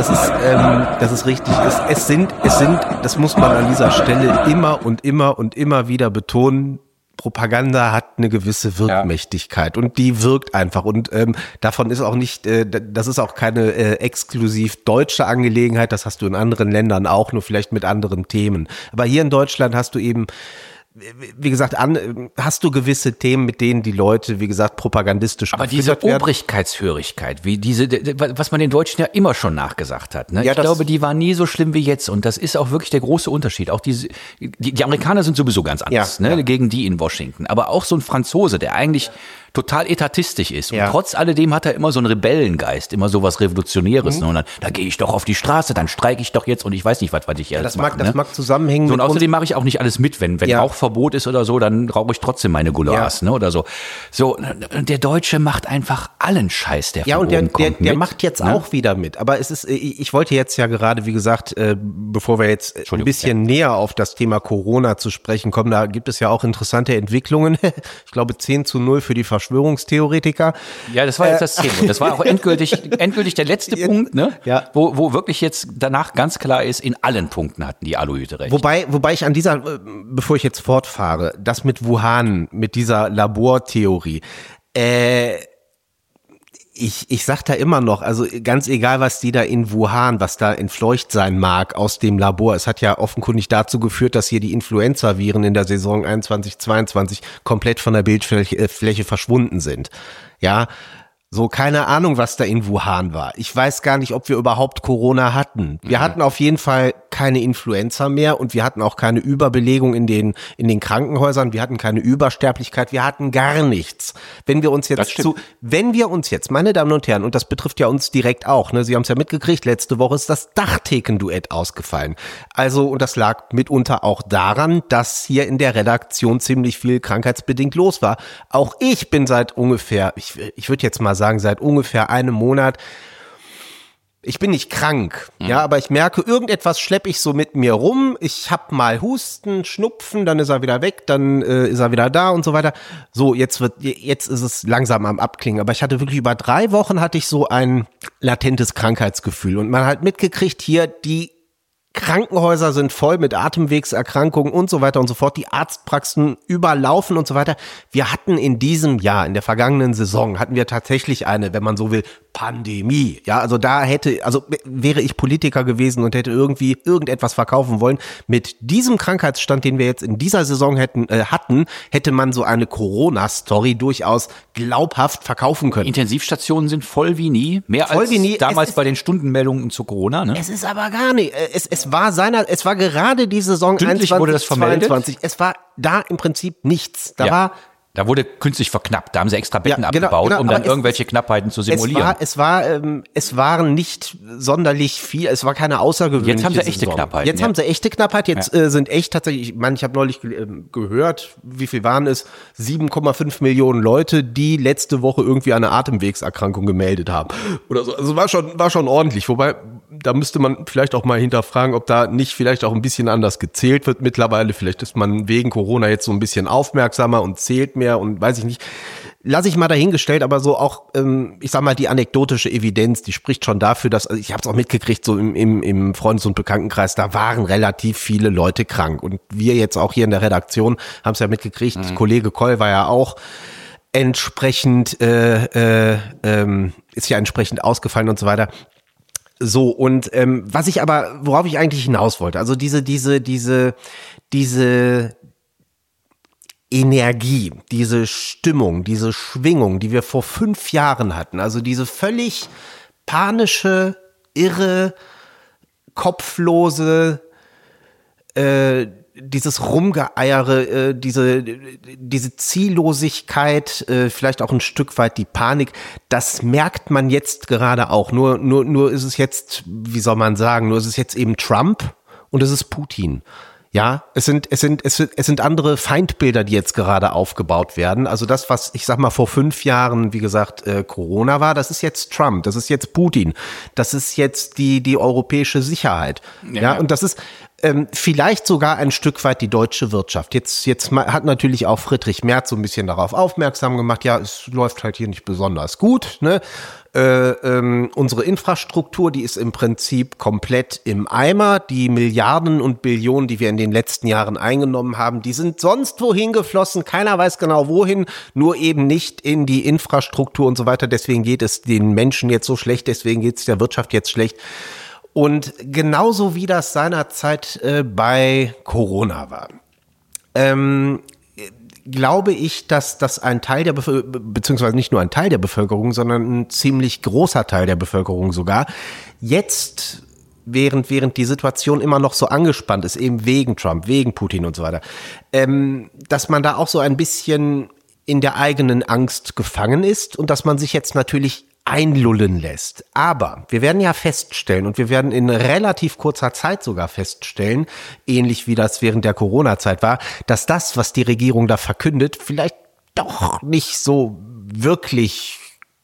das ist richtig. Es sind, das muss man an dieser Stelle immer und immer wieder betonen. Propaganda hat eine gewisse Wirkmächtigkeit und die wirkt einfach und davon ist auch nicht, das ist auch keine exklusiv deutsche Angelegenheit, das hast du in anderen Ländern auch, nur vielleicht mit anderen Themen. Aber hier in Deutschland hast du eben, wie gesagt, hast du gewisse Themen, mit denen die Leute, wie gesagt, propagandistisch aber diese Obrigkeitshörigkeit, was man den Deutschen ja immer schon nachgesagt hat, ne? Ja, ich glaube, die war nie so schlimm wie jetzt und das ist auch wirklich der große Unterschied. Auch die Amerikaner sind sowieso ganz anders, gegen die in Washington. Aber auch so ein Franzose, der eigentlich total etatistisch ist. Und trotz alledem hat er immer so einen Rebellengeist, immer so was Revolutionäres. Ne? Und dann, da gehe ich doch auf die Straße, dann streike ich doch jetzt und ich weiß nicht, was ich jetzt mache. Das mag zusammenhängen. So, und außerdem mache ich auch nicht alles mit. Wenn Rauchverbot ist oder so, dann rauche ich trotzdem meine Goulas, ne, oder so. So, der Deutsche macht einfach allen Scheiß, der von oben kommt, der macht jetzt auch wieder mit. Aber es ist, ich wollte jetzt ja gerade, wie gesagt, bevor wir jetzt ein bisschen näher auf das Thema Corona zu sprechen kommen, da gibt es ja auch interessante Entwicklungen. Ich glaube 10:0 für die Verschwörungstheoretiker. Ja, das war jetzt das Thema. Das war auch endgültig der letzte Punkt, ne? Ja. Wo wirklich jetzt danach ganz klar ist, in allen Punkten hatten die Aluhüte recht. Wobei ich an dieser, bevor ich jetzt fortfahre, das mit Wuhan, mit dieser Labortheorie, ich sag da immer noch, also ganz egal, was die da in Wuhan, was da entfleucht sein mag aus dem Labor, es hat ja offenkundig dazu geführt, dass hier die Influenza-Viren in der Saison 21/22 komplett von der Bildfläche verschwunden sind. Ja, so keine Ahnung, was da in Wuhan war. Ich weiß gar nicht, ob wir überhaupt Corona hatten. Wir hatten auf jeden Fall keine Influenza mehr und wir hatten auch keine Überbelegung in den Krankenhäusern. Wir hatten keine Übersterblichkeit. Wir hatten gar nichts. Wenn wir uns jetzt, meine Damen und Herren, und das betrifft ja uns direkt auch, ne, Sie haben es ja mitgekriegt, letzte Woche ist das Dachtheken-Duett ausgefallen. Also, und das lag mitunter auch daran, dass hier in der Redaktion ziemlich viel krankheitsbedingt los war. Auch ich bin seit ungefähr, ich würde jetzt mal sagen, seit ungefähr einem Monat Ich bin nicht krank, ja, aber ich merke, irgendetwas schleppe ich so mit mir rum. Ich hab mal Husten, Schnupfen, dann ist er wieder weg, dann ist er wieder da und so weiter. So, jetzt ist es langsam am Abklingen. Aber ich hatte wirklich über 3 Wochen hatte ich so ein latentes Krankheitsgefühl. Und man hat mitgekriegt, hier die Krankenhäuser sind voll mit Atemwegserkrankungen und so weiter und so fort. Die Arztpraxen überlaufen und so weiter. Wir hatten in diesem Jahr, in der vergangenen Saison, hatten wir tatsächlich eine, wenn man so will, Pandemie. Ja, also wäre ich Politiker gewesen und hätte irgendwie irgendetwas verkaufen wollen. Mit diesem Krankheitsstand, den wir jetzt in dieser Saison hatten, hätte man so eine Corona-Story durchaus glaubhaft verkaufen können. Intensivstationen sind voll wie nie. Mehr als damals bei den Stundenmeldungen zu Corona, ne? Es ist aber gar nicht. Es war gerade die Saison Stündlich 21, wurde das vermeldet? 22. Es war da im Prinzip nichts. Da wurde künstlich verknappt. Da haben sie extra Betten abgebaut, um dann irgendwelche Knappheiten zu simulieren. Es waren nicht sonderlich viel, es war keine außergewöhnliche Jetzt haben sie echte Saison. Knappheit. Jetzt haben sie echte Knappheit, jetzt sind echt tatsächlich, ich habe neulich gehört, wie viel waren es? 7,5 Millionen Leute, die letzte Woche irgendwie eine Atemwegserkrankung gemeldet haben. Oder so. Also war schon ordentlich, wobei da müsste man vielleicht auch mal hinterfragen, ob da nicht vielleicht auch ein bisschen anders gezählt wird mittlerweile. Vielleicht ist man wegen Corona jetzt so ein bisschen aufmerksamer und zählt mehr und weiß ich nicht. Lasse ich mal dahingestellt, aber so auch, ich sag mal, die anekdotische Evidenz, die spricht schon dafür, dass, also ich habe es auch mitgekriegt, so im Freundes- und Bekanntenkreis, da waren relativ viele Leute krank. Und wir jetzt auch hier in der Redaktion haben es ja mitgekriegt, Kollege Koll war ja auch entsprechend, ist ja entsprechend ausgefallen und so weiter. So, und worauf ich eigentlich hinaus wollte, also diese Energie, diese Stimmung, diese Schwingung, die wir vor 5 Jahren hatten, also diese völlig panische, irre, kopflose, dieses Rumgeeiere, diese Ziellosigkeit, vielleicht auch ein Stück weit die Panik, das merkt man jetzt gerade auch. Nur ist es jetzt, wie soll man sagen, nur ist es jetzt eben Trump und es ist Putin. Ja, es sind andere Feindbilder, die jetzt gerade aufgebaut werden. Also das, was ich sag mal vor 5 Jahren, wie gesagt, Corona war, das ist jetzt Trump, das ist jetzt Putin, das ist jetzt die europäische Sicherheit. Ja, und das ist vielleicht sogar ein Stück weit die deutsche Wirtschaft. Jetzt hat natürlich auch Friedrich Merz so ein bisschen darauf aufmerksam gemacht, ja, es läuft halt hier nicht besonders gut, ne? Unsere Infrastruktur, die ist im Prinzip komplett im Eimer. Die Milliarden und Billionen, die wir in den letzten Jahren eingenommen haben, die sind sonst wohin geflossen. Keiner weiß genau wohin, nur eben nicht in die Infrastruktur und so weiter. Deswegen geht es den Menschen jetzt so schlecht, deswegen geht es der Wirtschaft jetzt schlecht. Und genauso wie das seinerzeit bei Corona war, glaube ich, dass das ein Teil der Bevölkerung, beziehungsweise nicht nur ein Teil der Bevölkerung, sondern ein ziemlich großer Teil der Bevölkerung sogar, jetzt, während die Situation immer noch so angespannt ist, eben wegen Trump, wegen Putin und so weiter, dass man da auch so ein bisschen in der eigenen Angst gefangen ist und dass man sich jetzt natürlich einlullen lässt. Aber wir werden ja feststellen und wir werden in relativ kurzer Zeit sogar feststellen, ähnlich wie das während der Corona-Zeit war, dass das, was die Regierung da verkündet, vielleicht doch nicht so wirklich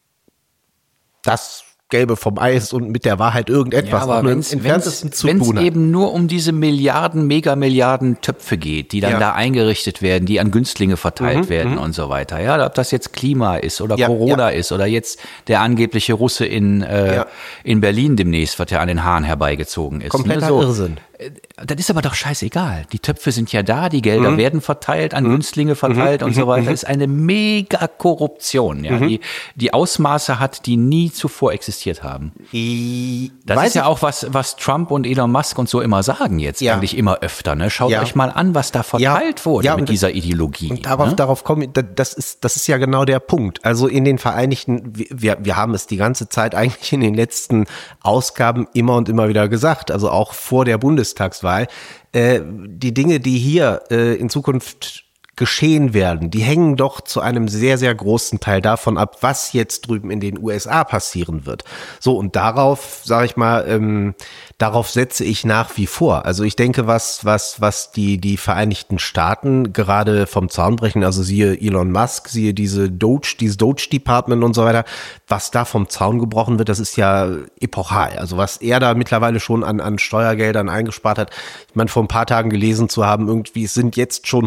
das Gelbe vom Ei ist und mit der Wahrheit irgendetwas aber wenn es eben nur um diese Megamilliarden Töpfe geht, die dann da eingerichtet werden, die an Günstlinge verteilt werden und so weiter. Ja, ob das jetzt Klima ist oder Corona ist oder jetzt der angebliche Russe in Berlin demnächst, was ja an den Haaren herbeigezogen ist. Kompletter Irrsinn. Das ist aber doch scheißegal. Die Töpfe sind ja da, die Gelder werden verteilt, an Günstlinge verteilt und so weiter. Das ist eine Mega-Korruption, ja, die Ausmaße hat, die nie zuvor existiert haben. Das ist ja auch was Trump und Elon Musk und so immer sagen jetzt, eigentlich immer öfter. Ne? Schaut euch mal an, was da verteilt wurde mit dieser Ideologie. Und darauf kommen, das ist ja genau der Punkt. Also in den Vereinigten, wir haben es die ganze Zeit eigentlich in den letzten Ausgaben immer und immer wieder gesagt, also auch vor der Bundestagswahl, die Dinge, die hier in Zukunft geschehen werden, die hängen doch zu einem sehr, sehr großen Teil davon ab, was jetzt drüben in den USA passieren wird. So, und darauf, sage ich mal, darauf setze ich nach wie vor. Also ich denke, was die Vereinigten Staaten gerade vom Zaun brechen, also siehe Elon Musk, siehe dieses Doge Department und so weiter, was da vom Zaun gebrochen wird, das ist ja epochal. Also was er da mittlerweile schon an Steuergeldern eingespart hat. Ich meine, vor ein paar Tagen gelesen zu haben, irgendwie, es sind jetzt schon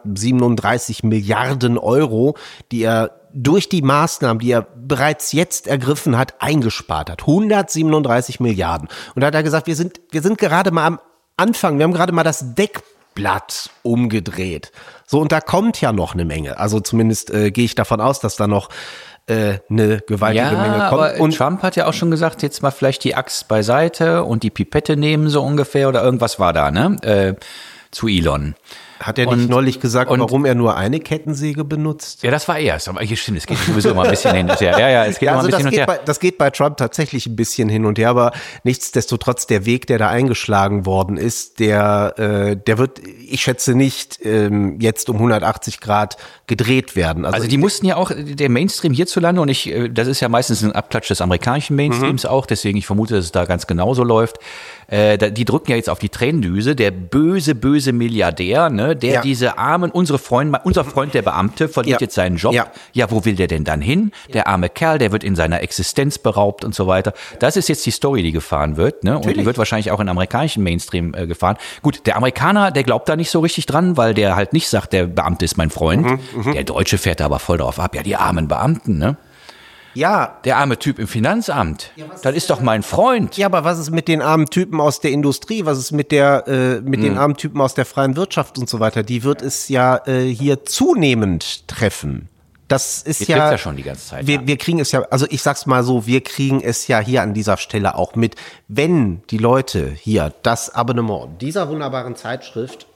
137 Milliarden Euro, die er durch die Maßnahmen, die er bereits jetzt ergriffen hat, eingespart hat. 137 Milliarden. Und da hat er gesagt, wir sind gerade mal am Anfang, wir haben gerade mal das Deckblatt umgedreht. So, und da kommt ja noch eine Menge. Also zumindest gehe ich davon aus, dass da noch eine gewaltige Menge kommt. Aber und Trump hat ja auch schon gesagt, jetzt mal vielleicht die Axt beiseite und die Pipette nehmen so ungefähr oder irgendwas war da, ne? Zu Elon. Hat er nicht neulich gesagt, warum er nur eine Kettensäge benutzt? Ja, das war erst. Aber hier stimmt, es geht sowieso immer ein bisschen hin und her. Ja, es geht immer ein bisschen hin und her. Das geht bei Trump tatsächlich ein bisschen hin und her, aber nichtsdestotrotz der Weg, der da eingeschlagen worden ist, der wird, ich schätze nicht, jetzt um 180 Grad gedreht werden. Also die mussten ja auch, der Mainstream hierzulande, und das ist ja meistens ein Abklatsch des amerikanischen Mainstreams auch, deswegen ich vermute, dass es da ganz genauso läuft. Die drücken ja jetzt auf die Tränendüse, der böse Milliardär, ne, der diese armen, unser Freund, der Beamte, verliert jetzt seinen Job. Ja, wo will der denn dann hin? Der arme Kerl, der wird in seiner Existenz beraubt und so weiter. Das ist jetzt die Story, die gefahren wird, ne? Und die wird wahrscheinlich auch in amerikanischen Mainstream gefahren. Gut, der Amerikaner, der glaubt da nicht so richtig dran, weil der halt nicht sagt, der Beamte ist mein Freund. Der Deutsche fährt da aber voll drauf ab. Ja, die armen Beamten, ne? Ja. Der arme Typ im Finanzamt, das ist doch mein Freund. Ja, aber was ist mit den armen Typen aus der Industrie? Was ist mit den armen Typen aus der freien Wirtschaft und so weiter? Die wird es ja hier zunehmend treffen. Das ist ja schon die ganze Zeit. Wir kriegen es ja, also ich sag's mal so, wir kriegen es ja hier an dieser Stelle auch mit, wenn die Leute hier das Abonnement dieser wunderbaren Zeitschrift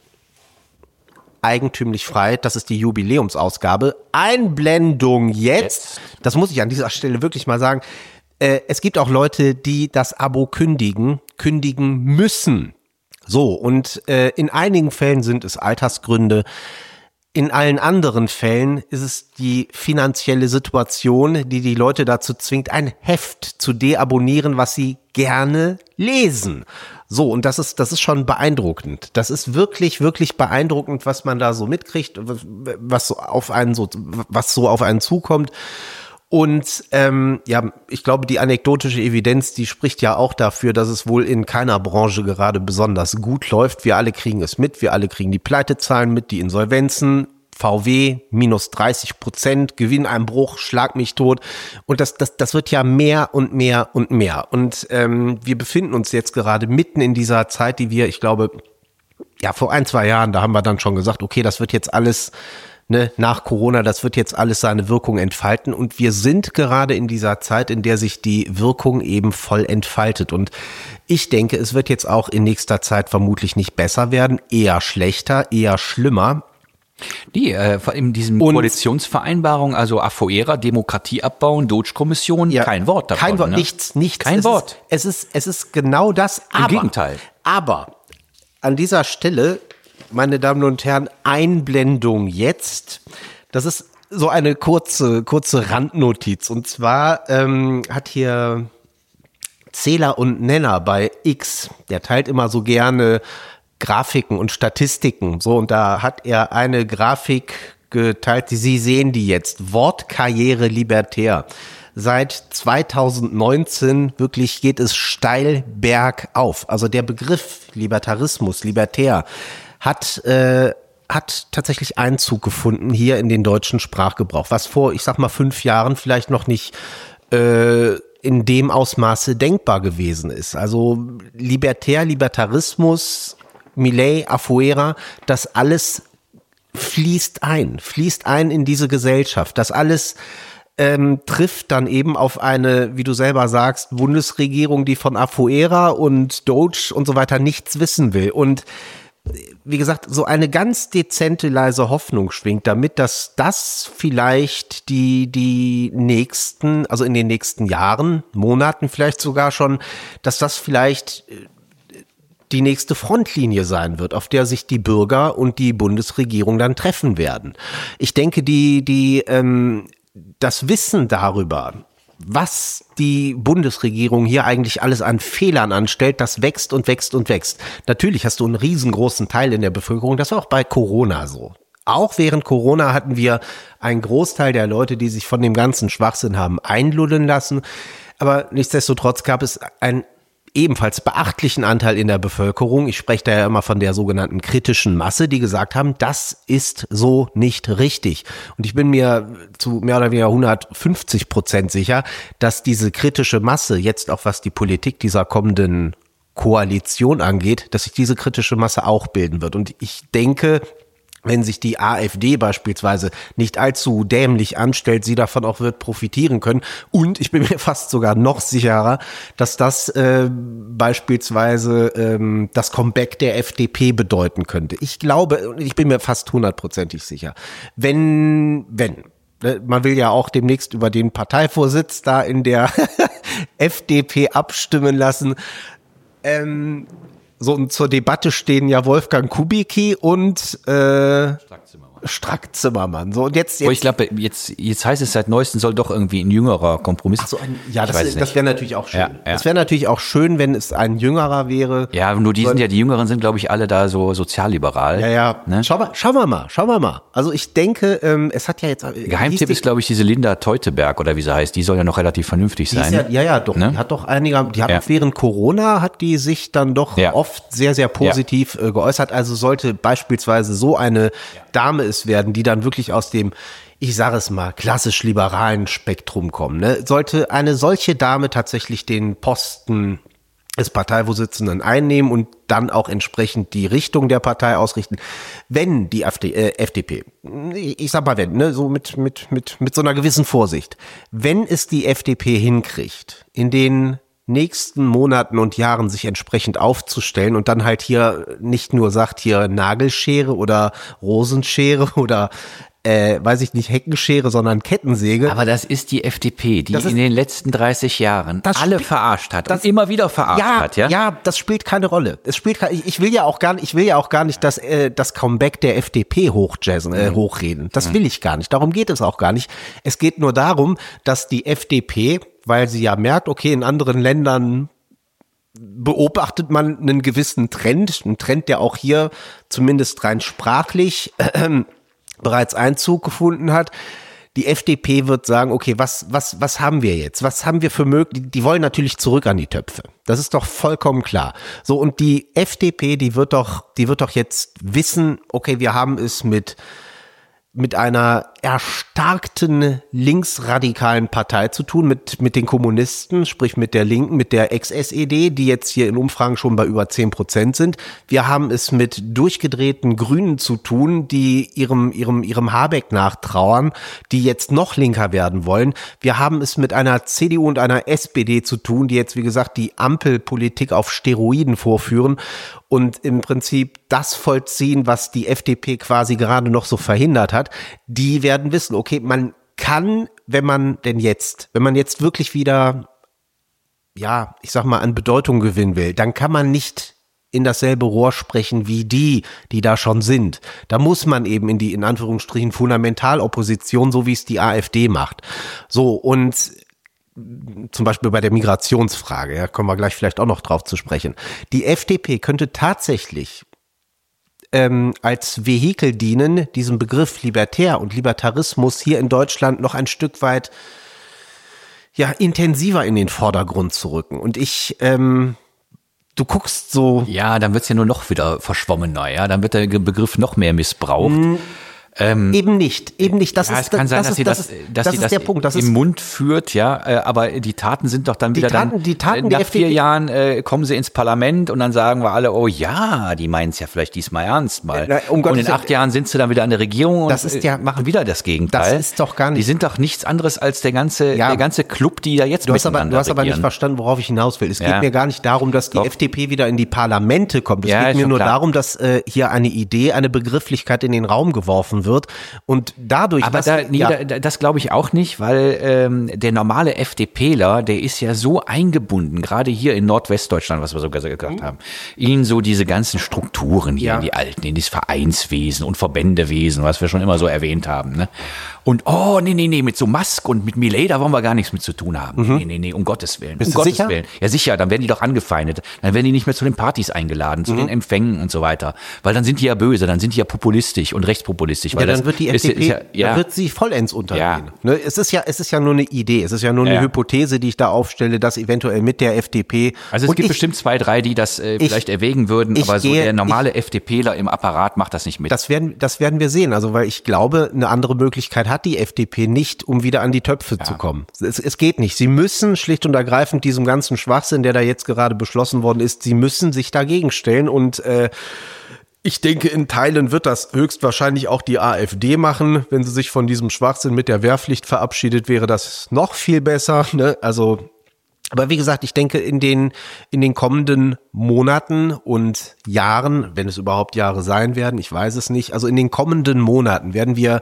eigentümlich frei, das ist die Jubiläumsausgabe. Einblendung jetzt. Das muss ich an dieser Stelle wirklich mal sagen. Es gibt auch Leute, die das Abo kündigen müssen. So, und in einigen Fällen sind es Altersgründe. In allen anderen Fällen ist es die finanzielle Situation, die die Leute dazu zwingt, ein Heft zu deabonnieren, was sie gerne lesen. So, und das ist schon beeindruckend. Das ist wirklich, wirklich beeindruckend, was man da so mitkriegt, was so auf einen zukommt. Und ich glaube, die anekdotische Evidenz, die spricht ja auch dafür, dass es wohl in keiner Branche gerade besonders gut läuft. Wir alle kriegen es mit, wir alle kriegen die Pleitezahlen mit, die Insolvenzen, VW minus 30%, Gewinneinbruch, schlag mich tot. Und das wird ja mehr und mehr und mehr. Und wir befinden uns jetzt gerade mitten in dieser Zeit, die wir, ich glaube, ja, vor 1-2 Jahren, da haben wir dann schon gesagt, okay, das wird jetzt alles, ne, nach Corona, das wird jetzt alles seine Wirkung entfalten. Und wir sind gerade in dieser Zeit, in der sich die Wirkung eben voll entfaltet. Und ich denke, es wird jetzt auch in nächster Zeit vermutlich nicht besser werden, eher schlechter, eher schlimmer. In diesem Koalitionsvereinbarung, also Afoera, Demokratie abbauen, Doge-Kommission, kein Wort davon. Kein Wort, ne? nichts. Kein Wort. Es ist genau das, Im Gegenteil. Aber an dieser Stelle, meine Damen und Herren, Einblendung jetzt. Das ist so eine kurze Randnotiz. Und zwar hat hier Zähler und Nenner bei X, der teilt immer so gerne Grafiken und Statistiken. So, und da hat er eine Grafik geteilt, Sie sehen die jetzt. Wortkarriere libertär. Seit 2019 wirklich geht es steil bergauf. Also der Begriff Libertarismus, libertär, hat tatsächlich Einzug gefunden hier in den deutschen Sprachgebrauch, was vor, ich sag mal, 5 Jahren vielleicht noch nicht in dem Ausmaße denkbar gewesen ist. Also libertär, Libertarismus, Milei, Afuera, das alles fließt ein in diese Gesellschaft. Das alles trifft dann eben auf eine, wie du selber sagst, Bundesregierung, die von Afuera und Doge und so weiter nichts wissen will. Und wie gesagt, so eine ganz dezente, leise Hoffnung schwingt damit, dass das vielleicht die nächsten, also in den nächsten Jahren, Monaten vielleicht sogar schon, dass das vielleicht die nächste Frontlinie sein wird, auf der sich die Bürger und die Bundesregierung dann treffen werden. Ich denke, das Wissen darüber, was die Bundesregierung hier eigentlich alles an Fehlern anstellt, das wächst und wächst und wächst. Natürlich hast du einen riesengroßen Teil in der Bevölkerung, das war auch bei Corona so. Auch während Corona hatten wir einen Großteil der Leute, die sich von dem ganzen Schwachsinn haben einlullen lassen. Aber nichtsdestotrotz gab es einen ebenfalls beachtlichen Anteil in der Bevölkerung. Ich spreche da ja immer von der sogenannten kritischen Masse, die gesagt haben, das ist so nicht richtig. Und ich bin mir zu mehr oder weniger 150% sicher, dass diese kritische Masse jetzt auch, was die Politik dieser kommenden Koalition angeht, dass sich diese kritische Masse auch bilden wird. Und ich denke, wenn sich die AfD beispielsweise nicht allzu dämlich anstellt, sie davon auch wird profitieren können. Und ich bin mir fast sogar noch sicherer, dass das beispielsweise das Comeback der FDP bedeuten könnte. Ich glaube, ich bin mir fast 100%ig sicher. Wenn, man will ja auch demnächst über den Parteivorsitz da in der FDP abstimmen lassen. So, und zur Debatte stehen ja Wolfgang Kubicki und Strack-Zimmermann. So, und jetzt ich glaube, jetzt heißt es seit neuestem soll doch irgendwie ein jüngerer Kompromiss. Ach so, das wäre natürlich auch schön. Ja. Das wäre natürlich auch schön, wenn es ein jüngerer wäre. Ja, nur die Jüngeren sind, glaube ich, alle da so sozialliberal. Ja. Ne? Schauen wir mal. Also ich denke, es hat ja jetzt... Geheimtipp ist, glaube ich, diese Linda Teuteberg oder wie sie heißt. Die soll ja noch relativ vernünftig sein. Doch. Ne? Die hat doch während Corona hat die sich dann doch oft sehr, sehr positiv geäußert. Also sollte beispielsweise so eine Dame es werden, die dann wirklich aus dem, ich sage es mal, klassisch liberalen Spektrum kommen. Ne? Sollte eine solche Dame tatsächlich den Posten des Parteivorsitzenden einnehmen und dann auch entsprechend die Richtung der Partei ausrichten, wenn die FDP, ich sag mal wenn, ne, so mit so einer gewissen Vorsicht, wenn es die FDP hinkriegt, in den nächsten Monaten und Jahren sich entsprechend aufzustellen und dann halt hier nicht nur sagt hier Nagelschere oder Rosenschere oder weiß ich nicht, Heckenschere, sondern Kettensäge. Aber das ist die FDP, die in den letzten 30 Jahren alle verarscht hat und immer wieder verarscht hat, ja? Ja, das spielt keine Rolle. Ich will ja auch gar nicht das Comeback der FDP hochreden. Das will ich gar nicht. Darum geht es auch gar nicht. Es geht nur darum, dass die FDP, weil sie ja merkt, okay, in anderen Ländern beobachtet man einen gewissen Trend, der auch hier zumindest rein sprachlich bereits Einzug gefunden hat. Die FDP wird sagen, okay, was haben wir jetzt? Was haben wir für möglich? Die wollen natürlich zurück an die Töpfe. Das ist doch vollkommen klar. So, und die FDP, die wird doch jetzt wissen, okay, wir haben es mit einer erstarkten linksradikalen Partei zu tun, mit den Kommunisten, sprich mit der Linken, mit der Ex-SED, die jetzt hier in Umfragen schon bei über 10% sind. Wir haben es mit durchgedrehten Grünen zu tun, die ihrem Habeck nachtrauern, die jetzt noch linker werden wollen. Wir haben es mit einer CDU und einer SPD zu tun, die jetzt, wie gesagt, die Ampelpolitik auf Steroiden vorführen und im Prinzip das vollziehen, was die FDP quasi gerade noch so verhindert hat. Die werden wissen, okay, man kann, wenn man jetzt wirklich wieder, ja, ich sag mal, an Bedeutung gewinnen will, dann kann man nicht in dasselbe Rohr sprechen wie die da schon sind. Da muss man eben in die, in Anführungsstrichen, Fundamentalopposition, so wie es die AfD macht. So, und zum Beispiel bei der Migrationsfrage, ja, kommen wir gleich vielleicht auch noch drauf zu sprechen. Die FDP könnte tatsächlich als Vehikel dienen, diesen Begriff Libertär und Libertarismus hier in Deutschland noch ein Stück weit intensiver in den Vordergrund zu rücken. Und du guckst so... Ja, dann wird's ja nur noch wieder verschwommener, ja, dann wird der Begriff noch mehr missbraucht. Eben nicht. Das es kann sein, dass sie das der Punkt. Im Mund führt, ja, aber die Taten sind doch dann wieder nach 4 Jahren kommen sie ins Parlament und dann sagen wir alle, oh ja, die meinen es ja vielleicht diesmal ernst mal. Und in 8 Jahren sind sie dann wieder an der Regierung und machen wieder das Gegenteil. Das ist doch gar nicht. Die sind doch nichts anderes als der ganze Club, die da jetzt miteinander Du hast aber nicht verstanden, worauf ich hinaus will. Es geht mir gar nicht darum, dass die FDP wieder in die Parlamente kommt. Es geht mir nur darum, dass hier eine Idee, eine Begrifflichkeit in den Raum geworfen wird, wird. Und dadurch... Aber das glaube ich auch nicht, weil der normale FDPler, der ist ja so eingebunden, gerade hier in Nordwestdeutschland, was wir sogar gesagt haben, in so diese ganzen Strukturen hier, in die alten, in das Vereinswesen und Verbändewesen, was wir schon immer so erwähnt haben. Ne? Und nee, mit so Musk und mit Milei, da wollen wir gar nichts mit zu tun haben. Nee, um Gottes Willen. Bist du sicher? Willen. Ja sicher, dann werden die doch angefeindet. Dann werden die nicht mehr zu den Partys eingeladen, zu den Empfängen und so weiter. Weil dann sind die ja böse, dann sind die ja populistisch und rechtspopulistisch. Weil dann wird die FDP, dann wird sie vollends untergehen. Ja. Ne, es ist ja nur eine Idee, es ist ja nur eine Hypothese, die ich da aufstelle, dass eventuell mit der FDP... Also es gibt bestimmt 2, 3, die das vielleicht erwägen würden, aber so der normale FDPler im Apparat macht das nicht mit. Das werden wir sehen, also weil ich glaube, eine andere Möglichkeit hat die FDP nicht, um wieder an die Töpfe zu kommen. Es geht nicht. Sie müssen schlicht und ergreifend diesem ganzen Schwachsinn, der da jetzt gerade beschlossen worden ist, sie müssen sich dagegen stellen und ich denke, in Teilen wird das höchstwahrscheinlich auch die AfD machen. Wenn sie sich von diesem Schwachsinn mit der Wehrpflicht verabschiedet, wäre das noch viel besser. Ne? Also, aber wie gesagt, ich denke, in den kommenden Monaten und Jahren, wenn es überhaupt Jahre sein werden, ich weiß es nicht, also in den kommenden Monaten werden wir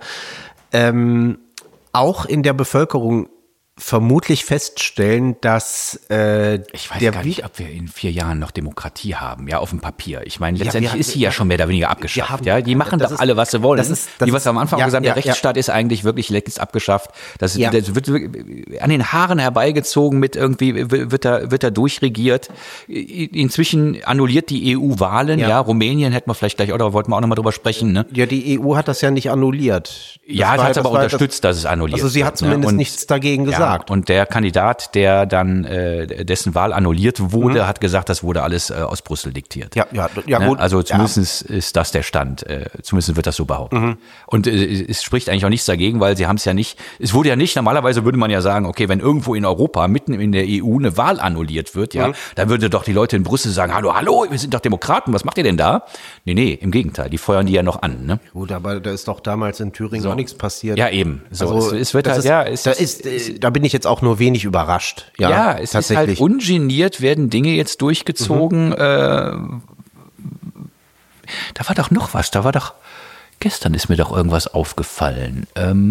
auch in der Bevölkerung vermutlich feststellen, dass ich weiß gar nicht, ob wir in 4 Jahren noch Demokratie haben, ja, auf dem Papier. Ich meine, letztendlich ist sie ja schon mehr oder weniger abgeschafft. Die machen doch alle, was sie wollen. Die, was wir am Anfang gesagt haben, der Rechtsstaat ist eigentlich wirklich längst abgeschafft. Das wird an den Haaren herbeigezogen mit irgendwie, wird da durchregiert. Inzwischen annulliert die EU Wahlen, Rumänien hätten wir vielleicht gleich, oder wollten wir auch nochmal drüber sprechen, ne? Ja, die EU hat das ja nicht annulliert. Sie hat es aber unterstützt, dass es annulliert wird. Also sie hat zumindest nichts dagegen gesagt. Und der Kandidat, der dann dessen Wahl annulliert wurde, hat gesagt, das wurde alles aus Brüssel diktiert. Ja, gut. Also zumindest ist das der Stand. Zumindest wird das so behauptet. Und es spricht eigentlich auch nichts dagegen, weil sie haben es ja nicht, es wurde ja nicht, normalerweise würde man ja sagen, okay, wenn irgendwo in Europa, mitten in der EU eine Wahl annulliert wird, dann würde doch die Leute in Brüssel sagen, hallo, wir sind doch Demokraten, was macht ihr denn da? Nee, im Gegenteil, die feuern die ja noch an. Ne? Gut, aber da ist doch damals in Thüringen auch nichts passiert. Ja, eben. So, also, es wird halt, da bin ich jetzt auch nur wenig überrascht. Ja, es ist halt ungeniert, werden Dinge jetzt durchgezogen. Da war doch noch was, gestern ist mir doch irgendwas aufgefallen.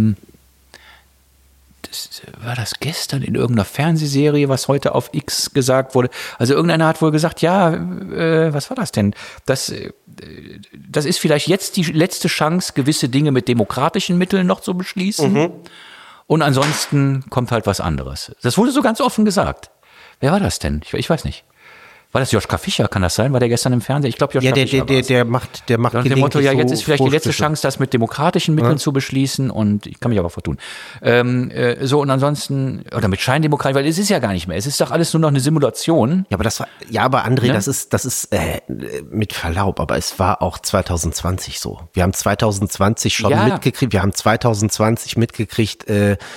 War das gestern in irgendeiner Fernsehserie, was heute auf X gesagt wurde? Also irgendeiner hat wohl gesagt, was war das denn? Das ist vielleicht jetzt die letzte Chance, gewisse Dinge mit demokratischen Mitteln noch zu beschließen. Und ansonsten kommt halt was anderes. Das wurde so ganz offen gesagt. Wer war das denn? Ich weiß nicht. War das Joschka Fischer, kann das sein? War der gestern im Fernsehen? Ich glaube, Joschka Fischer der macht nach dem Motto, jetzt ist vielleicht die letzte Chance, das mit demokratischen Mitteln zu beschließen und ich kann mich aber vertun. Und ansonsten, oder mit Scheindemokratie, weil es ist ja gar nicht mehr. Es ist doch alles nur noch eine Simulation. Aber André, das ist mit Verlaub, aber es war auch 2020 so. Wir haben 2020 schon mitgekriegt,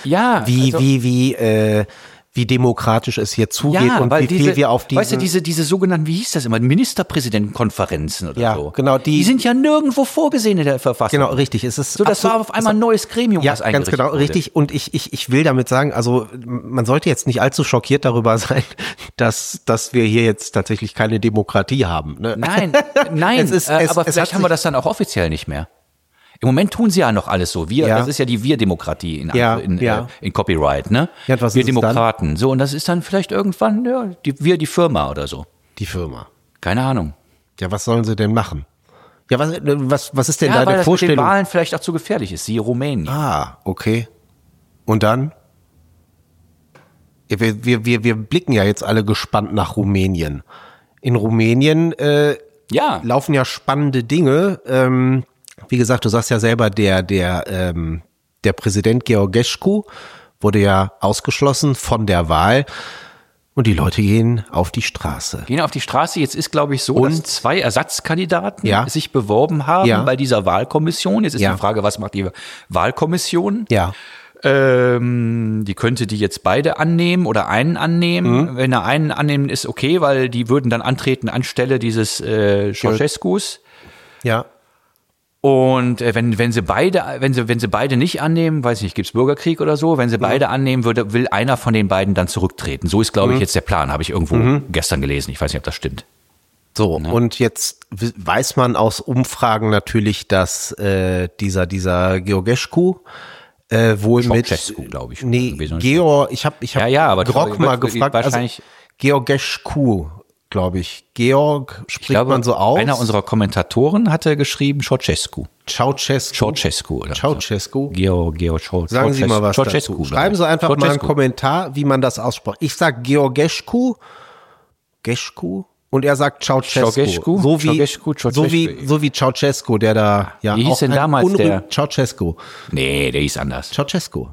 wie demokratisch es hier zugeht und wie viel wir auf diese... Weißt du, diese sogenannten, wie hieß das immer, Ministerpräsidentenkonferenzen oder so. Genau, die sind ja nirgendwo vorgesehen in der Verfassung. Genau, richtig. Es ist so, das war auf einmal ein neues Gremium, was eingerichtet wurde. Richtig. Und ich will damit sagen, also man sollte jetzt nicht allzu schockiert darüber sein, dass wir hier jetzt tatsächlich keine Demokratie haben. Ne? Nein, aber vielleicht haben wir das dann auch offiziell nicht mehr. Im Moment tun sie ja noch alles so. Das ist ja die Wir-Demokratie in Copyright, ne? Ja, was wir Demokraten. So, und das ist dann vielleicht irgendwann, die Firma oder so. Die Firma. Keine Ahnung. Ja, was sollen sie denn machen? Ja, was ist denn da weil der Vorstellung? Mit den Wahlen vielleicht auch zu gefährlich ist, siehe Rumänien. Ah, okay. Und dann? Ja, wir blicken ja jetzt alle gespannt nach Rumänien. In Rumänien laufen ja spannende Dinge. Wie gesagt, du sagst ja selber, der Präsident Georgescu wurde ja ausgeschlossen von der Wahl und die Leute gehen auf die Straße. Jetzt ist, glaube ich, so, dass 2 Ersatzkandidaten sich beworben haben bei dieser Wahlkommission. Jetzt ist die Frage, was macht die Wahlkommission? Ja. Die könnte die jetzt beide annehmen oder einen annehmen. Wenn er einen annehmen, ist okay, weil die würden dann antreten anstelle dieses Ceausescus. Ja. Und wenn sie beide nicht annehmen, weiß ich nicht, gibt's Bürgerkrieg oder so, wenn sie beide annehmen, will einer von den beiden dann zurücktreten. So ist, glaube ich, jetzt der Plan, habe ich irgendwo gestern gelesen. Ich weiß nicht, ob das stimmt. So, und jetzt weiß man aus Umfragen natürlich, dass dieser Georgescu wohl Ceausescu, mit, glaube ich. nee, ich habe aber Grog mal gefragt, wahrscheinlich, Georgescu, glaube ich. Georg spricht man so aus. Einer unserer Kommentatoren hatte geschrieben Ceausescu. Ceausescu. Oder Ceausescu. Ceausescu. Sagen Sie mal was Ceausescu, dazu. Schreiben Sie einfach mal einen Kommentar, wie man das ausspricht. Ich sag Georgescu, und er sagt Ceausescu. So wie Ceausescu, der da, ja. Wie hieß denn damals der? Ceausescu. Nee, der hieß anders. Ceausescu.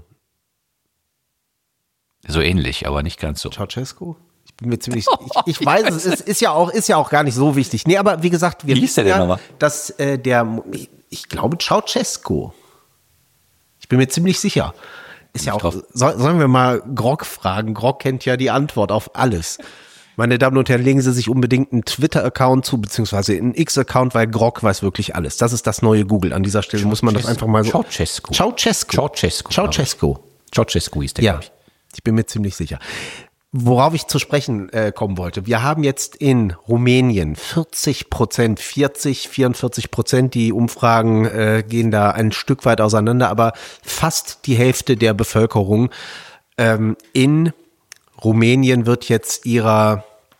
So ähnlich, aber nicht ganz so. Ceausescu? Ich bin mir ziemlich, ich weiß es, ist ja auch gar nicht so wichtig. Nee, aber wie gesagt, wir wissen ja, dass ich glaube Ceausescu. Ich bin mir ziemlich sicher. Ist ja auch, sollen wir mal Grog fragen? Grog kennt ja die Antwort auf alles. Meine Damen und Herren, legen Sie sich unbedingt einen Twitter-Account zu, beziehungsweise einen X-Account, weil Grog weiß wirklich alles. Das ist das neue Google. An dieser Stelle muss man das einfach mal so. Ceausescu hieß der, glaube ich. Ich bin mir ziemlich sicher. Worauf ich zu sprechen kommen wollte. Wir haben jetzt in Rumänien 44%, die Umfragen gehen da ein Stück weit auseinander, aber fast die Hälfte der Bevölkerung in Rumänien wird jetzt ihrer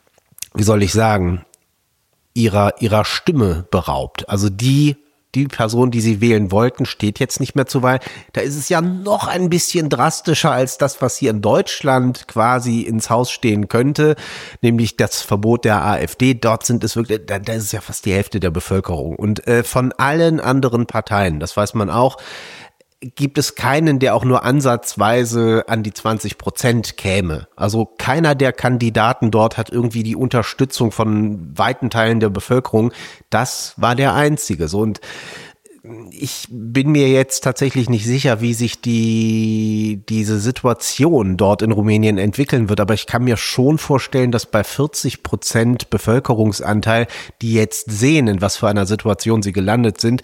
Stimme beraubt. Also die Person, die sie wählen wollten, steht jetzt nicht mehr zur Wahl. Da ist es ja noch ein bisschen drastischer als das, was hier in Deutschland quasi ins Haus stehen könnte, nämlich das Verbot der AfD. Dort sind es wirklich, da ist es ja fast die Hälfte der Bevölkerung. Und von allen anderen Parteien, das weiß man auch, gibt es keinen, der auch nur ansatzweise an die 20% käme. Also keiner der Kandidaten dort hat irgendwie die Unterstützung von weiten Teilen der Bevölkerung. Das war der einzige. So, und ich bin mir jetzt tatsächlich nicht sicher, wie sich diese Situation dort in Rumänien entwickeln wird. Aber ich kann mir schon vorstellen, dass bei 40% Bevölkerungsanteil, die jetzt sehen, in was für einer Situation sie gelandet sind,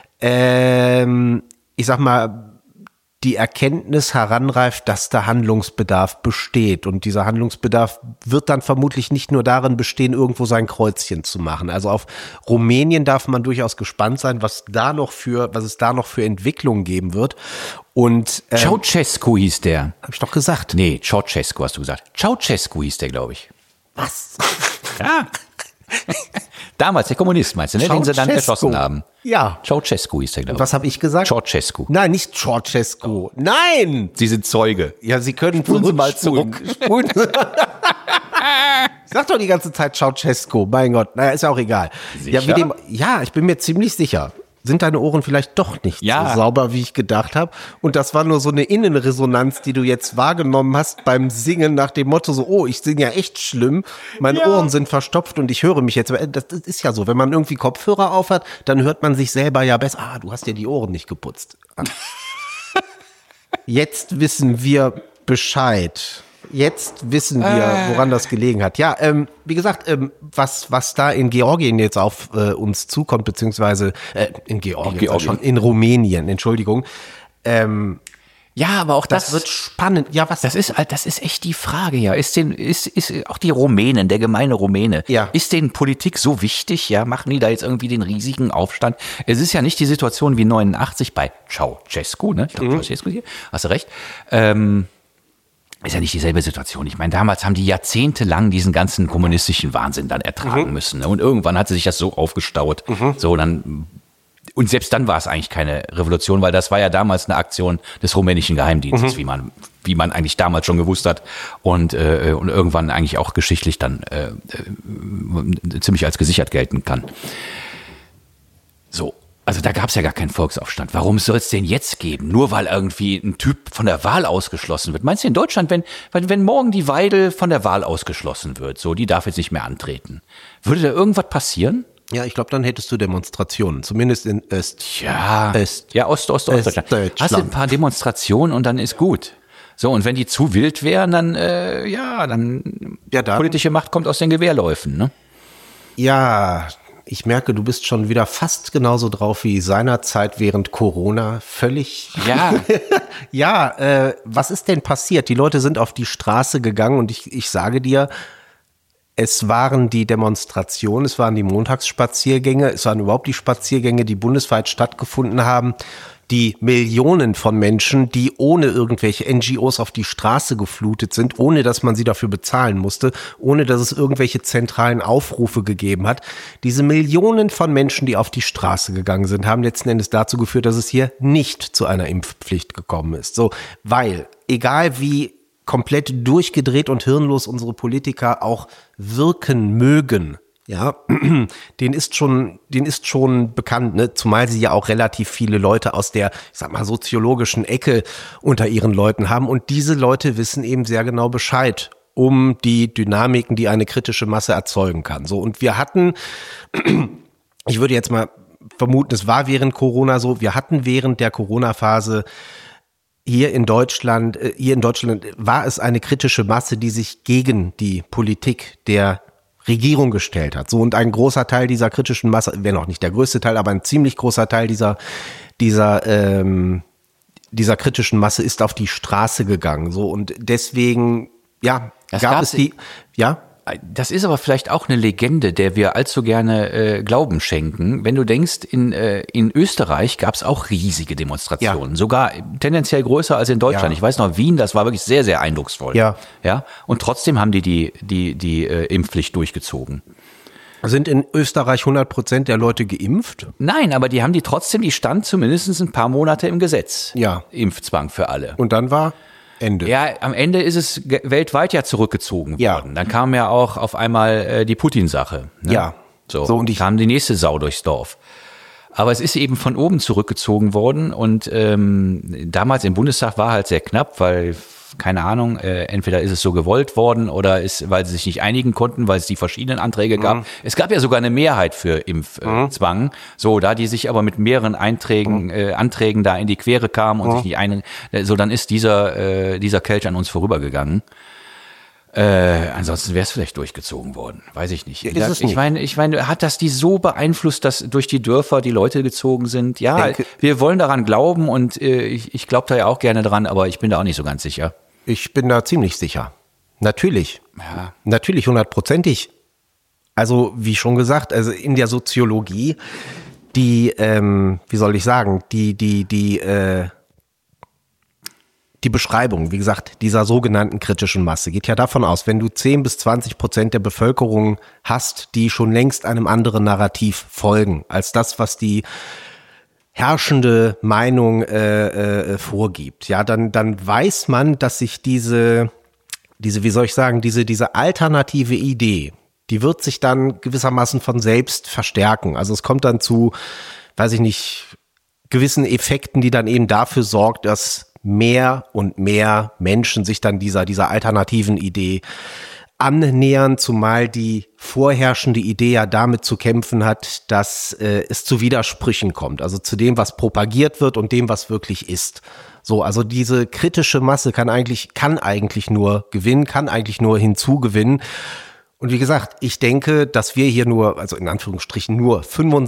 ich sag mal, die Erkenntnis heranreift, dass da Handlungsbedarf besteht. Und dieser Handlungsbedarf wird dann vermutlich nicht nur darin bestehen, irgendwo sein Kreuzchen zu machen. Also auf Rumänien darf man durchaus gespannt sein, was es da noch für Entwicklungen geben wird. Und Ceausescu hieß der. Hab ich doch gesagt. Nee, Ceausescu hast du gesagt. Ceausescu hieß der, glaube ich. Was? Ja. Damals, der Kommunist, meinst du, ne? Den sie dann erschossen haben. Ja. Ceausescu hieß der, glaube ich. Was habe ich gesagt? Ceausescu. Nein, nicht Ceausescu. Nein! Sie sind Zeuge. Ja, Sie können Spulen Sie mal zurück. Ich sag doch die ganze Zeit Ceausescu. Mein Gott, naja, ist ja auch egal. Sicher? Ja, ich bin mir ziemlich sicher. Sind deine Ohren vielleicht doch nicht so sauber, wie ich gedacht habe? Und das war nur so eine Innenresonanz, die du jetzt wahrgenommen hast beim Singen nach dem Motto so, oh, ich singe ja echt schlimm, meine Ohren sind verstopft und ich höre mich jetzt. Das ist ja so, wenn man irgendwie Kopfhörer aufhat, dann hört man sich selber ja besser. Ah, du hast ja die Ohren nicht geputzt. Jetzt wissen wir Bescheid. Jetzt wissen wir, woran das gelegen hat. Ja, wie gesagt, was da in Georgien jetzt auf uns zukommt, beziehungsweise in Georgien. Schon in Rumänien, Entschuldigung. Ja, aber auch das wird spannend. Ja, was? Das ist echt die Frage, ja. Ist auch die Rumänen, der gemeine Rumäne, ist denen Politik so wichtig? Ja, machen die da jetzt irgendwie den riesigen Aufstand? Es ist ja nicht die Situation wie 89 bei Ceausescu, ne? Ich glaube, Ceausescu hier. Hast du recht. Ist ja nicht dieselbe Situation. Ich meine, damals haben die jahrzehntelang diesen ganzen kommunistischen Wahnsinn dann ertragen müssen. Ne? Und irgendwann hat sich das so aufgestaut. Und selbst dann war es eigentlich keine Revolution, weil das war ja damals eine Aktion des rumänischen Geheimdienstes, wie man eigentlich damals schon gewusst hat und irgendwann eigentlich auch geschichtlich dann ziemlich als gesichert gelten kann. So. Also da gab es ja gar keinen Volksaufstand. Warum soll es den jetzt geben? Nur weil irgendwie ein Typ von der Wahl ausgeschlossen wird. Meinst du in Deutschland, wenn morgen die Weidel von der Wahl ausgeschlossen wird, so, die darf jetzt nicht mehr antreten, würde da irgendwas passieren? Ja, ich glaube, dann hättest du Demonstrationen, zumindest in Ostdeutschland. Hast du ein paar Demonstrationen und dann ist gut. So, und wenn die zu wild wären, dann politische Macht kommt aus den Gewehrläufen, ne? Ja, ich merke, du bist schon wieder fast genauso drauf wie seinerzeit während Corona. Völlig. Ja. Was ist denn passiert? Die Leute sind auf die Straße gegangen und ich sage dir, Es waren die Demonstrationen, es waren die Montagsspaziergänge, es waren überhaupt die Spaziergänge, die bundesweit stattgefunden haben. Die Millionen von Menschen, die ohne irgendwelche NGOs auf die Straße geflutet sind, ohne dass man sie dafür bezahlen musste, ohne dass es irgendwelche zentralen Aufrufe gegeben hat. Diese Millionen von Menschen, die auf die Straße gegangen sind, haben letzten Endes dazu geführt, dass es hier nicht zu einer Impfpflicht gekommen ist. So, weil, egal wie komplett durchgedreht und hirnlos unsere Politiker auch wirken mögen, ja, den ist schon bekannt, ne? Zumal sie ja auch relativ viele Leute aus der, ich sag mal, soziologischen Ecke unter ihren Leuten haben. Und diese Leute wissen eben sehr genau Bescheid um die Dynamiken, die eine kritische Masse erzeugen kann. So, und wir hatten, ich würde jetzt mal vermuten, es war während Corona so, wir hatten während der Corona-Phase hier in Deutschland war es eine kritische Masse, die sich gegen die Politik der Regierung gestellt hat. So, und ein großer Teil dieser kritischen Masse, wenn auch nicht der größte Teil, aber ein ziemlich großer Teil dieser kritischen Masse ist auf die Straße gegangen. So, und deswegen, ja, gab es die, ja. Das ist aber vielleicht auch eine Legende, der wir allzu gerne Glauben schenken. Wenn du denkst, in Österreich gab es auch riesige Demonstrationen, sogar tendenziell größer als in Deutschland. Ja. Ich weiß noch, Wien, das war wirklich sehr, sehr eindrucksvoll. Ja. Ja. Und trotzdem haben die Impfpflicht durchgezogen. Sind in Österreich 100% der Leute geimpft? Nein, aber die stand zumindest ein paar Monate im Gesetz. Ja. Impfzwang für alle. Und dann war Ende. Ja, am Ende ist es weltweit ja zurückgezogen worden. Dann kam ja auch auf einmal die Putin-Sache. Ne? Ja. So und kam die nächste Sau durchs Dorf. Aber es ist eben von oben zurückgezogen worden und damals im Bundestag war halt sehr knapp, weil, keine Ahnung, entweder ist es so gewollt worden oder weil sie sich nicht einigen konnten, weil es die verschiedenen Anträge gab. Es gab ja sogar eine Mehrheit für Impfzwang, so, da die sich aber mit mehreren Anträgen da in die Quere kamen und sich nicht einigen, so, dann ist dieser Kelch an uns vorübergegangen. Ansonsten wäre es vielleicht durchgezogen worden, weiß ich nicht. Ich meine, hat das die so beeinflusst, dass durch die Dörfer die Leute gezogen sind? Ja, wir wollen daran glauben und ich glaube da ja auch gerne dran, aber ich bin da auch nicht so ganz sicher. Ich bin da ziemlich sicher. Natürlich. Ja. Natürlich 100%. Also, wie schon gesagt, also in der Soziologie, die Beschreibung, wie gesagt, dieser sogenannten kritischen Masse geht ja davon aus, wenn du 10-20% der Bevölkerung hast, die schon längst einem anderen Narrativ folgen, als das, was die herrschende Meinung vorgibt, ja, dann weiß man, dass sich diese alternative Idee, die wird sich dann gewissermaßen von selbst verstärken. Also es kommt dann zu, weiß ich nicht, gewissen Effekten, die dann eben dafür sorgt, dass mehr und mehr Menschen sich dann dieser alternativen Idee annähern, zumal die vorherrschende Idee ja damit zu kämpfen hat, dass es zu Widersprüchen kommt, also zu dem, was propagiert wird und dem, was wirklich ist. So, also diese kritische Masse kann eigentlich nur gewinnen, kann eigentlich nur hinzugewinnen. Und wie gesagt, ich denke, dass wir hier nur, also in Anführungsstrichen nur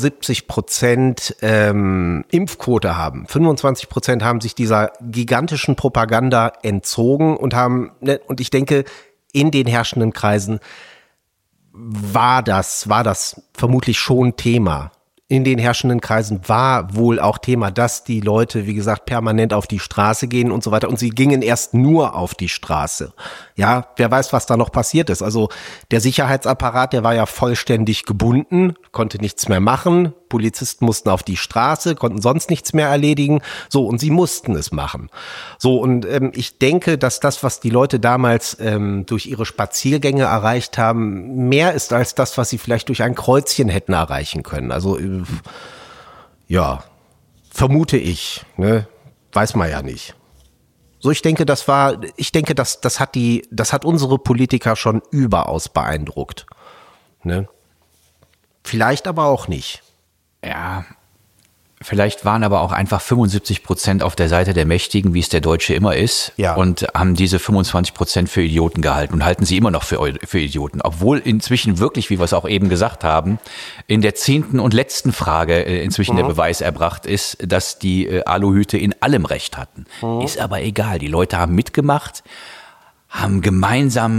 75% Impfquote haben. 25% haben sich dieser gigantischen Propaganda entzogen und ich denke, in den herrschenden Kreisen war das vermutlich schon Thema. In den herrschenden Kreisen war wohl auch Thema, dass die Leute, wie gesagt, permanent auf die Straße gehen und so weiter. Und sie gingen erst nur auf die Straße. Ja, wer weiß, was da noch passiert ist. Also der Sicherheitsapparat, der war ja vollständig gebunden, konnte nichts mehr machen. Polizisten mussten auf die Straße, konnten sonst nichts mehr erledigen. So, und sie mussten es machen. So, und ich denke, dass das, was die Leute damals durch ihre Spaziergänge erreicht haben, mehr ist als das, was sie vielleicht durch ein Kreuzchen hätten erreichen können. Also, ja, vermute ich, ne? Weiß man ja nicht. So, ich denke, das hat unsere Politiker schon überaus beeindruckt. Ne? Vielleicht aber auch nicht. Ja, vielleicht waren aber auch einfach 75% auf der Seite der Mächtigen, wie es der Deutsche immer ist, ja, und haben diese 25% für Idioten gehalten und halten sie immer noch für Idioten. Obwohl inzwischen wirklich, wie wir es auch eben gesagt haben, in der 10. und letzten Frage inzwischen der Beweis erbracht ist, dass die Aluhüte in allem Recht hatten. Ist aber egal, die Leute haben mitgemacht, haben gemeinsam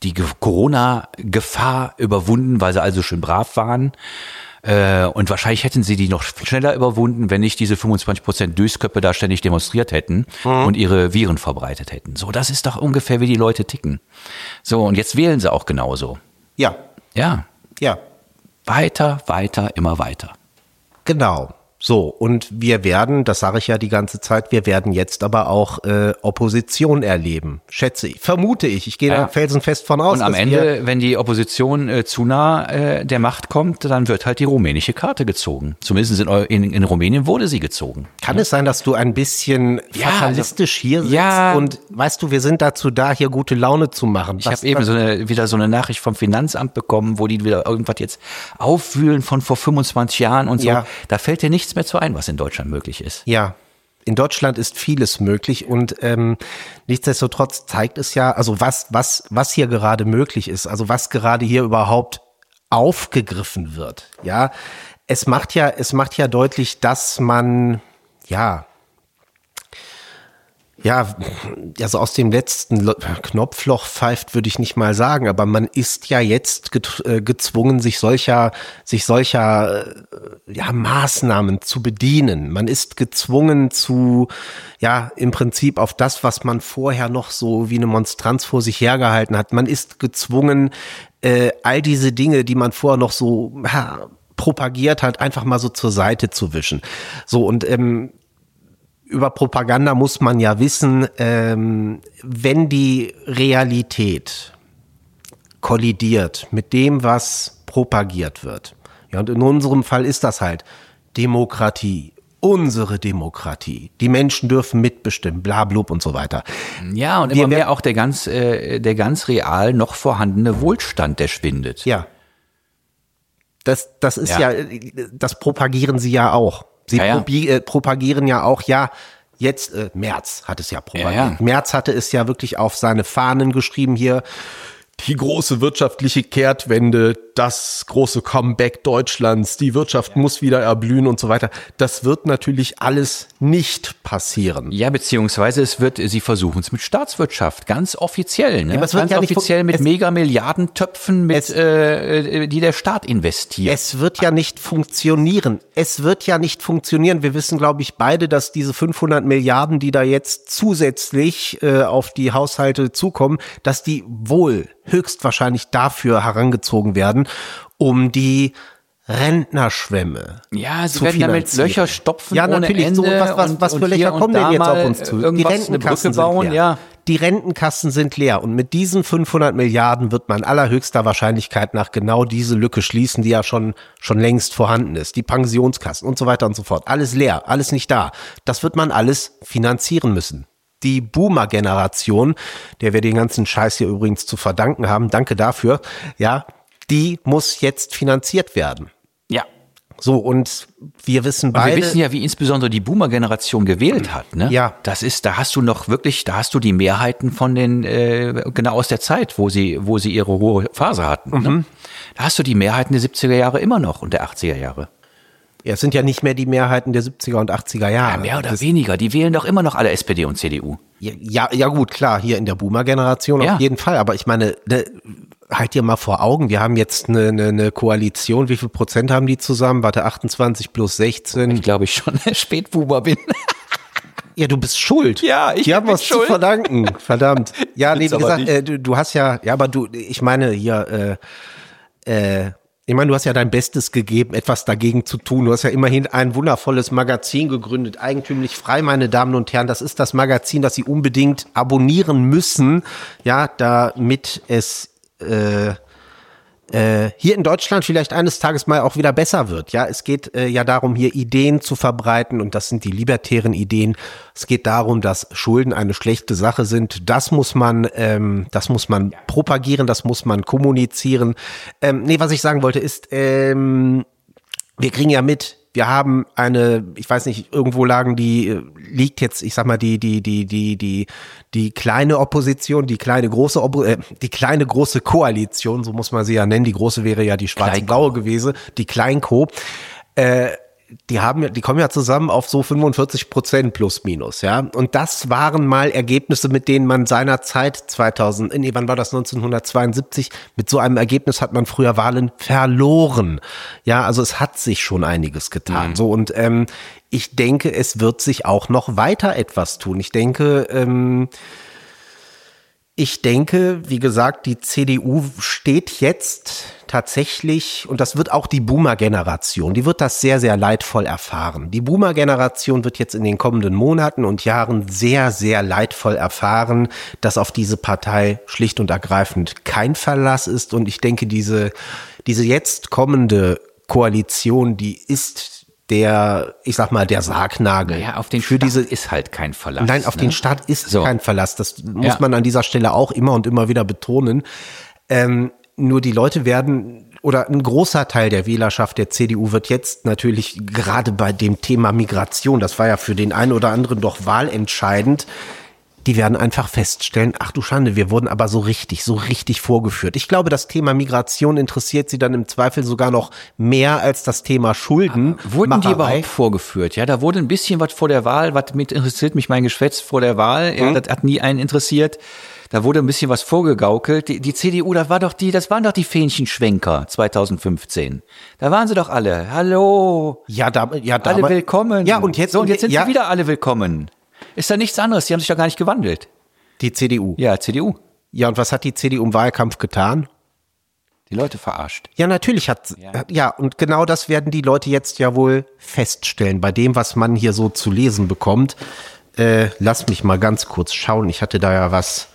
die Corona-Gefahr überwunden, weil sie also schön brav waren. Und wahrscheinlich hätten sie die noch schneller überwunden, wenn nicht diese 25% Dösköppe da ständig demonstriert hätten und ihre Viren verbreitet hätten. So, das ist doch ungefähr, wie die Leute ticken. So, und jetzt wählen sie auch genauso. Ja. Ja. Ja. Weiter, immer weiter. Genau. So, und wir werden, das sage ich ja die ganze Zeit, wir werden jetzt aber auch Opposition erleben, schätze ich, vermute ich. Ich gehe da felsenfest von aus. Und am Ende, wenn die Opposition zu nah der Macht kommt, dann wird halt die rumänische Karte gezogen. Zumindest in Rumänien wurde sie gezogen. Kann es sein, dass du ein bisschen fatalistisch hier sitzt und weißt du, wir sind dazu da, hier gute Laune zu machen. Ich habe eben wieder so eine Nachricht vom Finanzamt bekommen, wo die wieder irgendwas jetzt aufwühlen von vor 25 Jahren und so. Ja. Da fällt dir nichts mehr zu ein, was in Deutschland möglich ist. Ja, in Deutschland ist vieles möglich und nichtsdestotrotz zeigt es ja, also was hier gerade möglich ist, also was gerade hier überhaupt aufgegriffen wird. Ja, es macht ja deutlich, dass man also aus dem letzten Knopfloch pfeift, würde ich nicht mal sagen, aber man ist ja jetzt gezwungen, sich solcher Maßnahmen zu bedienen. Man ist gezwungen im Prinzip auf das, was man vorher noch so wie eine Monstranz vor sich hergehalten hat. Man ist gezwungen, all diese Dinge, die man vorher noch so propagiert hat, einfach mal so zur Seite zu wischen. So, und über Propaganda muss man ja wissen, wenn die Realität kollidiert mit dem, was propagiert wird. Ja, und in unserem Fall ist das halt Demokratie, unsere Demokratie. Die Menschen dürfen mitbestimmen, bla blub und so weiter. Ja, und immer mehr auch der ganz real noch vorhandene Wohlstand, der schwindet. Ja. Das ist das propagieren sie ja auch. Sie propagieren ja auch, jetzt, Merz hat es ja propagiert. Ja. Merz hatte es ja wirklich auf seine Fahnen geschrieben hier, die große wirtschaftliche Kehrtwende, das große Comeback Deutschlands, die Wirtschaft muss wieder erblühen und so weiter. Das wird natürlich alles nicht passieren. Ja, beziehungsweise sie versuchen es mit Staatswirtschaft, ganz offiziell, ne? Ja, ganz offiziell mit Mega-Milliardentöpfen, die der Staat investiert. Es wird ja nicht funktionieren. Wir wissen, glaube ich, beide, dass diese 500 Milliarden, die da jetzt zusätzlich auf die Haushalte zukommen, dass die wohl höchstwahrscheinlich dafür herangezogen werden, um die Rentnerschwemme sie werden damit Löcher stopfen ohne Ende. Was für Löcher kommen denn jetzt auf uns zu? Die Rentenkassen sind leer. Die Rentenkassen sind leer und mit diesen 500 Milliarden wird man allerhöchster Wahrscheinlichkeit nach genau diese Lücke schließen, die ja schon längst vorhanden ist. Die Pensionskassen und so weiter und so fort. Alles leer, alles nicht da. Das wird man alles finanzieren müssen. Die Boomer-Generation, der wir den ganzen Scheiß hier übrigens zu verdanken haben, danke dafür, die muss jetzt finanziert werden. Ja. So, und wir wissen beide. Wir wissen ja, wie insbesondere die Boomer-Generation gewählt hat, ne? Ja. Da hast du die Mehrheiten von den, genau aus der Zeit, wo sie ihre hohe Phase hatten, ne? Da hast du die Mehrheiten der 70er Jahre immer noch und der 80er Jahre. Ja, es sind ja nicht mehr die Mehrheiten der 70er und 80er Jahre. Ja, mehr oder weniger. Die wählen doch immer noch alle SPD und CDU. Ja gut, klar, hier in der Boomer-Generation auf jeden Fall. Aber ich meine, halt dir mal vor Augen, wir haben jetzt eine Koalition. Wie viel Prozent haben die zusammen? Warte, 28 plus 16. Ich glaube, ich schon Spätboomer bin. Ja, du bist schuld. Ja, die haben was schuld zu verdanken. Verdammt. Ja, nee, wie gesagt, du hast ich meine hier, ich meine, du hast ja dein Bestes gegeben, etwas dagegen zu tun. Du hast ja immerhin ein wundervolles Magazin gegründet, eigentümlich frei, meine Damen und Herren. Das ist das Magazin, das Sie unbedingt abonnieren müssen, damit es hier in Deutschland vielleicht eines Tages mal auch wieder besser wird. Ja, es geht darum, hier Ideen zu verbreiten und das sind die libertären Ideen. Es geht darum, dass Schulden eine schlechte Sache sind. Das muss man propagieren, das muss man kommunizieren. Was ich sagen wollte ist, wir kriegen ja mit, wir haben ich weiß nicht, irgendwo liegt jetzt, ich sag mal, die kleine Opposition, die kleine große Koalition, so muss man sie ja nennen. Die große wäre ja die schwarz-blaue gewesen, die Kleinko. die kommen ja zusammen auf so 45% plus minus, ja. Und das waren mal Ergebnisse, mit denen man seinerzeit 1972, mit so einem Ergebnis hat man früher Wahlen verloren. Ja, also es hat sich schon einiges getan. So, und ich denke, es wird sich auch noch weiter etwas tun. Ich denke, wie gesagt, die CDU steht jetzt tatsächlich, und das wird auch die Boomer-Generation, die wird das sehr, sehr leidvoll erfahren. Die Boomer-Generation wird jetzt in den kommenden Monaten und Jahren sehr, sehr leidvoll erfahren, dass auf diese Partei schlicht und ergreifend kein Verlass ist. Und ich denke, diese jetzt kommende Koalition, die ist der Sargnagel. Ja, auf den Staat ist halt kein Verlass. Nein, auf den Staat ist kein Verlass. Das muss man an dieser Stelle auch immer und immer wieder betonen. Nur die Leute oder ein großer Teil der Wählerschaft der CDU wird jetzt natürlich gerade bei dem Thema Migration, das war ja für den einen oder anderen doch wahlentscheidend, die werden einfach feststellen, ach du Schande, wir wurden aber so richtig vorgeführt. Ich glaube, das Thema Migration interessiert sie dann im Zweifel sogar noch mehr als das Thema Schulden. Aber wurden die überhaupt vorgeführt? Ja, da wurde ein bisschen was vor der Wahl, interessiert mich mein Geschwätz vor der Wahl, ja, das hat nie einen interessiert. Da wurde ein bisschen was vorgegaukelt. Die CDU, das waren doch die Fähnchenschwenker 2015. Da waren sie doch alle. Hallo. Alle willkommen. Ja, und jetzt sind sie wieder alle willkommen. Ist da nichts anderes? Die haben sich doch gar nicht gewandelt. Die CDU? Ja, CDU. Ja, und was hat die CDU im Wahlkampf getan? Die Leute verarscht. Ja, natürlich und genau das werden die Leute jetzt ja wohl feststellen. Bei dem, was man hier so zu lesen bekommt, lass mich mal ganz kurz schauen. Ich hatte da ja was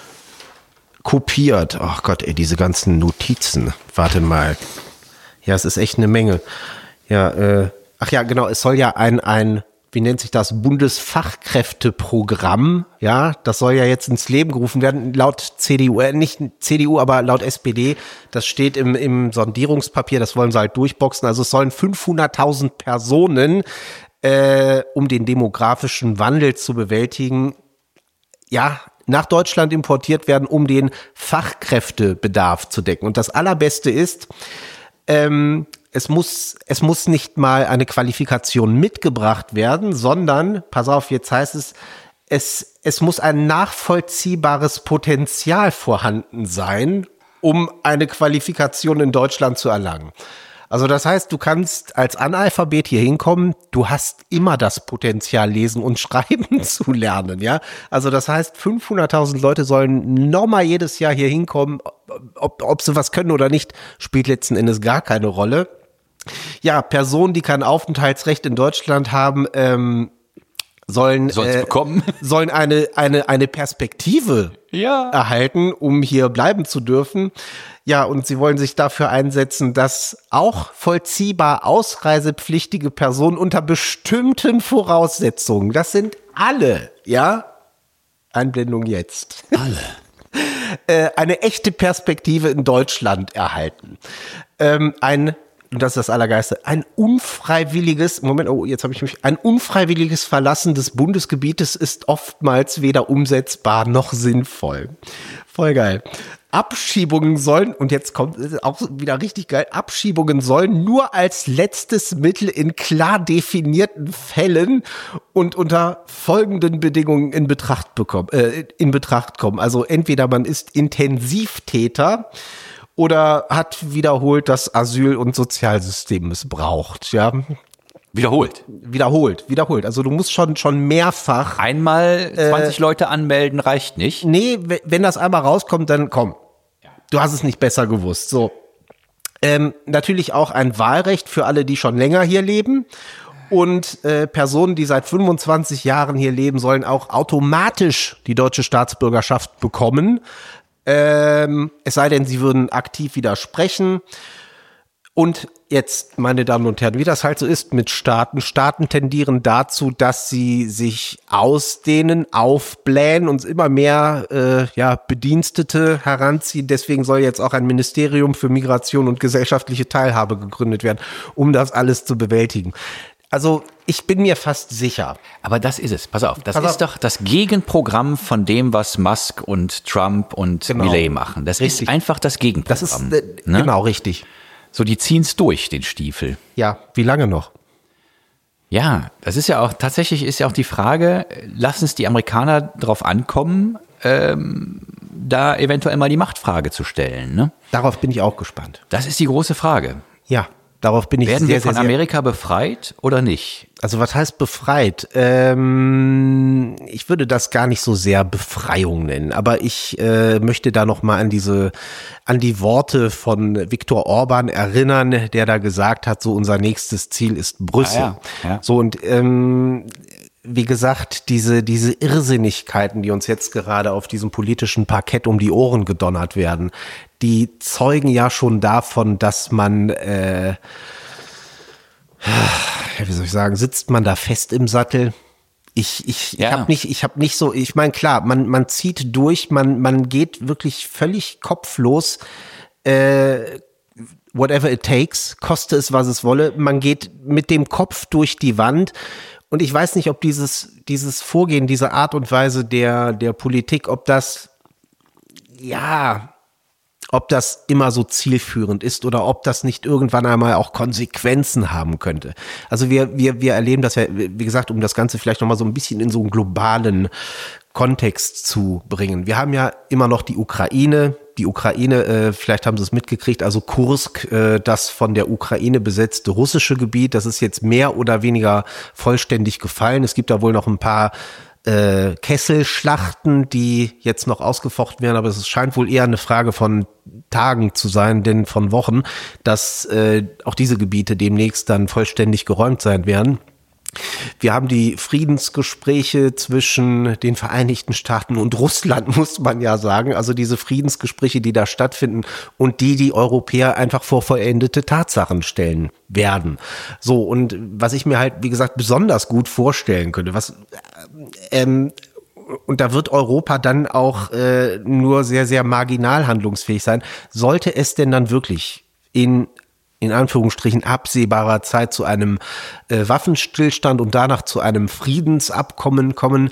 kopiert. Ach Gott, diese ganzen Notizen. Warte mal. Ja, es ist echt eine Menge. Ja, genau, es soll ja ein wie nennt sich das, Bundesfachkräfteprogramm, ja, das soll ja jetzt ins Leben gerufen werden, laut CDU, nicht CDU, aber laut SPD, das steht im Sondierungspapier, das wollen sie halt durchboxen, also es sollen 500.000 Personen, um den demografischen Wandel zu bewältigen, ja, nach Deutschland importiert werden, um den Fachkräftebedarf zu decken. Und das Allerbeste ist, es muss nicht mal eine Qualifikation mitgebracht werden, sondern, pass auf, jetzt heißt es muss ein nachvollziehbares Potenzial vorhanden sein, um eine Qualifikation in Deutschland zu erlangen. Also das heißt, du kannst als Analphabet hier hinkommen, du hast immer das Potenzial, lesen und schreiben zu lernen, ja. Also das heißt, 500.000 Leute sollen nochmal jedes Jahr hier hinkommen, ob sie was können oder nicht, spielt letzten Endes gar keine Rolle. Ja, Personen, die kein Aufenthaltsrecht in Deutschland haben, sollen eine Perspektive erhalten, um hier bleiben zu dürfen. Ja, und sie wollen sich dafür einsetzen, dass auch vollziehbar ausreisepflichtige Personen unter bestimmten Voraussetzungen, das sind alle, ja, Einblendung jetzt, alle, eine echte Perspektive in Deutschland erhalten. Und das ist das Allergeiste, ein unfreiwilliges Verlassen des Bundesgebietes ist oftmals weder umsetzbar noch sinnvoll. Voll geil. Abschiebungen sollen, und jetzt kommt auch wieder richtig geil, Abschiebungen sollen nur als letztes Mittel in klar definierten Fällen und unter folgenden Bedingungen in Betracht kommen. Also entweder man ist Intensivtäter oder hat wiederholt das Asyl- und Sozialsystem missbraucht, ja. Wiederholt. Also du musst schon mehrfach. Einmal 20 Leute anmelden reicht nicht. Nee, wenn das einmal rauskommt, dann komm. Du hast es nicht besser gewusst. So. Natürlich auch ein Wahlrecht für alle, die schon länger hier leben. Und Personen, die seit 25 Jahren hier leben, sollen auch automatisch die deutsche Staatsbürgerschaft bekommen. Es sei denn, sie würden aktiv widersprechen. Und jetzt, meine Damen und Herren, wie das halt so ist mit Staaten. Staaten tendieren dazu, dass sie sich ausdehnen, aufblähen und immer mehr Bedienstete heranziehen. Deswegen soll jetzt auch ein Ministerium für Migration und gesellschaftliche Teilhabe gegründet werden, um das alles zu bewältigen. Also ich bin mir fast sicher. Aber das ist es. Pass auf, das ist doch das Gegenprogramm von dem, was Musk und Trump und Milei machen. Das ist einfach das Gegenprogramm. Das ist genau richtig. So, die ziehen's durch, den Stiefel. Ja, wie lange noch? Ja, das ist ja auch, tatsächlich ist ja auch die Frage, lassen es die Amerikaner drauf ankommen, da eventuell mal die Machtfrage zu stellen, ne? Darauf bin ich auch gespannt. Das ist die große Frage. Ja, darauf bin ich Werden sehr, wir von sehr, sehr, Amerika befreit oder nicht? Also was heißt befreit? Ich würde das gar nicht so sehr Befreiung nennen, aber ich möchte da noch mal an die Worte von Viktor Orban erinnern, der da gesagt hat, so unser nächstes Ziel ist Brüssel. Ah, ja. So und wie gesagt, diese Irrsinnigkeiten, die uns jetzt gerade auf diesem politischen Parkett um die Ohren gedonnert werden, die zeugen ja schon davon, dass man wie soll ich sagen, sitzt man da fest im Sattel? Ich habe nicht so, ich meine, klar, man zieht durch, man geht wirklich völlig kopflos, whatever it takes, koste es, was es wolle, man geht mit dem Kopf durch die Wand. Und ich weiß nicht, ob dieses Vorgehen, diese Art und Weise der Politik, ob das immer so zielführend ist oder ob das nicht irgendwann einmal auch Konsequenzen haben könnte. Also wir erleben das ja, wie gesagt, um das Ganze vielleicht nochmal so ein bisschen in so einen globalen Kontext zu bringen. Wir haben ja immer noch die Ukraine, vielleicht haben Sie es mitgekriegt, also Kursk, das von der Ukraine besetzte russische Gebiet, das ist jetzt mehr oder weniger vollständig gefallen. Es gibt da wohl noch ein paar Kesselschlachten, die jetzt noch ausgefochten werden, aber es scheint wohl eher eine Frage von Tagen zu sein, denn von Wochen, dass auch diese Gebiete demnächst dann vollständig geräumt sein werden. Wir haben die Friedensgespräche zwischen den Vereinigten Staaten und Russland, muss man ja sagen. Also diese Friedensgespräche, die da stattfinden und die Europäer einfach vor vollendete Tatsachen stellen werden. So, und was ich mir halt, wie gesagt, besonders gut vorstellen könnte, und da wird Europa dann auch nur sehr, sehr marginal handlungsfähig sein, sollte es denn dann wirklich in Anführungsstrichen absehbarer Zeit zu einem Waffenstillstand und danach zu einem Friedensabkommen kommen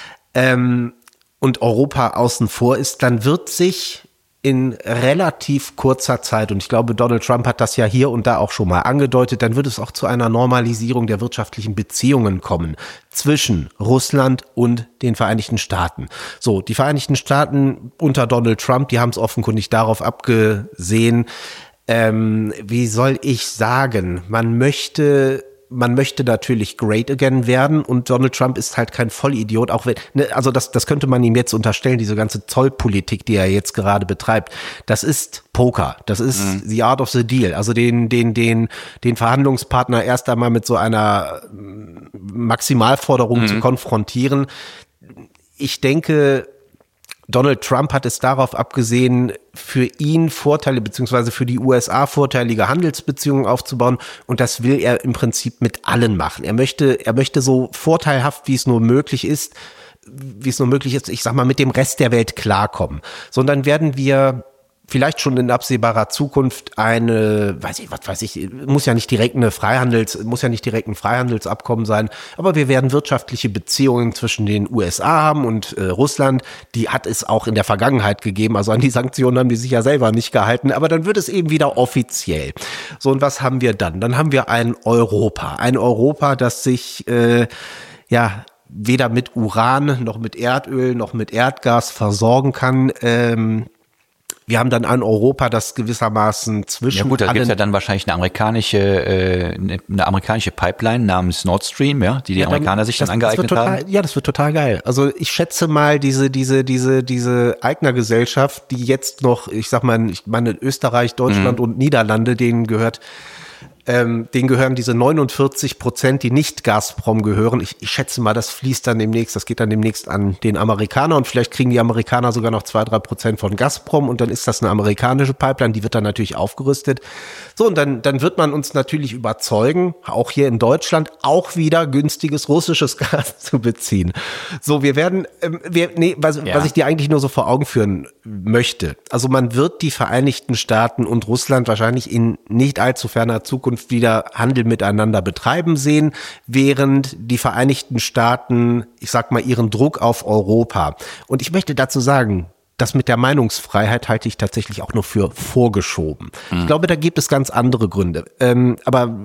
und Europa außen vor ist, dann wird sich in relativ kurzer Zeit, und ich glaube, Donald Trump hat das ja hier und da auch schon mal angedeutet, dann wird es auch zu einer Normalisierung der wirtschaftlichen Beziehungen kommen zwischen Russland und den Vereinigten Staaten. So, die Vereinigten Staaten unter Donald Trump, die haben es offenkundig darauf abgesehen, wie soll ich sagen, man möchte natürlich great again werden und Donald Trump ist halt kein Vollidiot, auch wenn, ne, also das könnte man ihm jetzt unterstellen, diese ganze Zollpolitik, die er jetzt gerade betreibt, das ist Poker, das ist the art of the deal, also den Verhandlungspartner erst einmal mit so einer Maximalforderung zu konfrontieren. Ich denke, Donald Trump hat es darauf abgesehen, für ihn Vorteile beziehungsweise für die USA vorteilige Handelsbeziehungen aufzubauen und das will er im Prinzip mit allen machen. Er möchte so vorteilhaft, wie es nur möglich ist, ich sag mal, mit dem Rest der Welt klarkommen. Sondern werden wir vielleicht schon in absehbarer Zukunft muss ja nicht direkt ein Freihandelsabkommen sein, aber wir werden wirtschaftliche Beziehungen zwischen den USA haben und Russland, die hat es auch in der Vergangenheit gegeben, also an die Sanktionen haben die sich ja selber nicht gehalten, aber dann wird es eben wieder offiziell. So, und was haben wir dann? Dann haben wir ein Europa, das sich, weder mit Uran noch mit Erdöl noch mit Erdgas versorgen kann, wir haben dann ein Europa, das gewissermaßen zwischen. Ja gut, da gibt's ja dann wahrscheinlich eine amerikanische Pipeline namens Nord Stream, ja, die Amerikaner sich dann angeeignet haben. Ja, das wird total geil. Also ich schätze mal, diese Eignergesellschaft, die jetzt noch, ich meine Österreich, Deutschland und Niederlande, denen gehören diese 49%, die nicht Gazprom gehören. Ich schätze mal, das geht dann demnächst an den Amerikaner und vielleicht kriegen die Amerikaner sogar noch 2-3% von Gazprom und dann ist das eine amerikanische Pipeline, die wird dann natürlich aufgerüstet. So, und dann wird man uns natürlich überzeugen, auch hier in Deutschland, auch wieder günstiges russisches Gas zu beziehen. So, was ich dir eigentlich nur so vor Augen führen möchte. Also man wird die Vereinigten Staaten und Russland wahrscheinlich in nicht allzu ferner Zukunft wieder Handel miteinander betreiben sehen, während die Vereinigten Staaten, ich sag mal, ihren Druck auf Europa. Und ich möchte dazu sagen, das mit der Meinungsfreiheit halte ich tatsächlich auch nur für vorgeschoben. Ich glaube, da gibt es ganz andere Gründe. Aber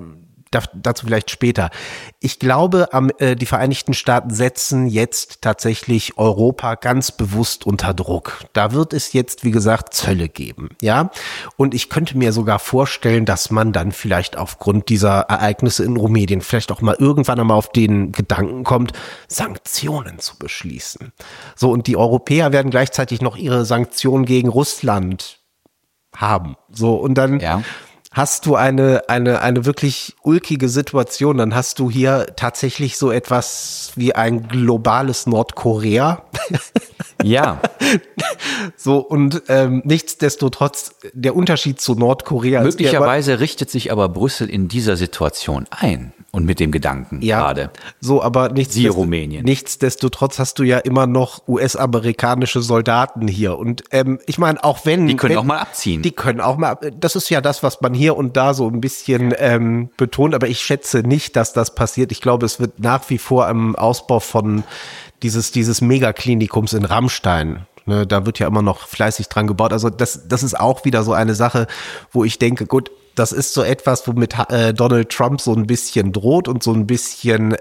dazu vielleicht später. Ich glaube, die Vereinigten Staaten setzen jetzt tatsächlich Europa ganz bewusst unter Druck. Da wird es jetzt, wie gesagt, Zölle geben, ja. Und ich könnte mir sogar vorstellen, dass man dann vielleicht aufgrund dieser Ereignisse in Rumänien vielleicht auch mal irgendwann einmal auf den Gedanken kommt, Sanktionen zu beschließen. So, und die Europäer werden gleichzeitig noch ihre Sanktionen gegen Russland haben. So, und dann hast du eine wirklich ulkige Situation. Dann hast du hier tatsächlich so etwas wie ein globales Nordkorea. Ja. So, und nichtsdestotrotz, der Unterschied zu Nordkorea möglicherweise richtet sich aber Brüssel in dieser Situation ein und mit dem Gedanken gerade. So, aber Rumänien. Nichtsdestotrotz hast du ja immer noch US-amerikanische Soldaten hier. Und ich meine, auch wenn... Die können auch mal abziehen. Die können auch mal, das ist ja das, was man hier und da so ein bisschen betont, aber ich schätze nicht, dass das passiert. Ich glaube, es wird nach wie vor am Ausbau von dieses Megaklinikums in Rammstein. Ne, da wird ja immer noch fleißig dran gebaut. Also das ist auch wieder so eine Sache, wo ich denke, gut, das ist so etwas, womit Donald Trump so ein bisschen droht und so ein bisschen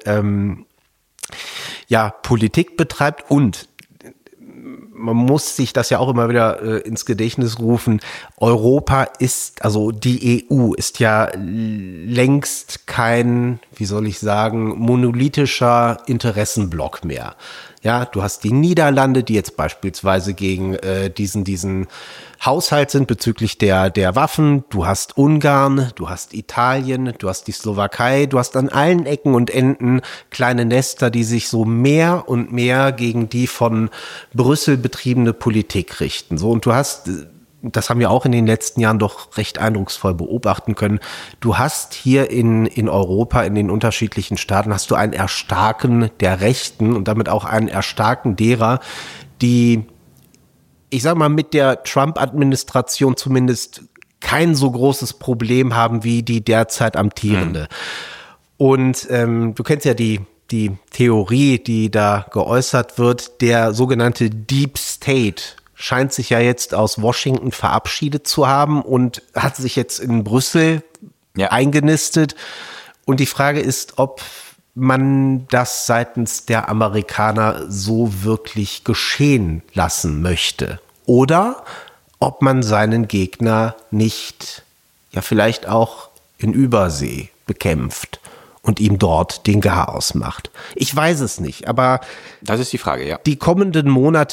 Politik betreibt. Und man muss sich das ja auch immer wieder ins Gedächtnis rufen. Europa ist, also die EU ist ja längst kein, wie soll ich sagen, monolithischer Interessenblock mehr. Ja, du hast die Niederlande, die jetzt beispielsweise gegen diesen Haushalt sind bezüglich der Waffen. Du hast Ungarn, du hast Italien, du hast die Slowakei. Du hast an allen Ecken und Enden kleine Nester, die sich so mehr und mehr gegen die von Brüssel betriebene Politik richten. So, und du hast, das haben wir auch in den letzten Jahren doch recht eindrucksvoll beobachten können, du hast hier in Europa, in den unterschiedlichen Staaten, hast du ein Erstarken der Rechten und damit auch ein Erstarken derer, die, ich sag mal, mit der Trump-Administration zumindest kein so großes Problem haben wie die derzeit amtierende. Und du kennst ja die Theorie, die da geäußert wird, der sogenannte Deep State scheint sich ja jetzt aus Washington verabschiedet zu haben und hat sich jetzt in Brüssel eingenistet. Und die Frage ist, ob man das seitens der Amerikaner so wirklich geschehen lassen möchte. Oder ob man seinen Gegner nicht, vielleicht auch in Übersee bekämpft und ihm dort den Garaus macht. Ich weiß es nicht, aber das ist die Frage, ja. Die kommenden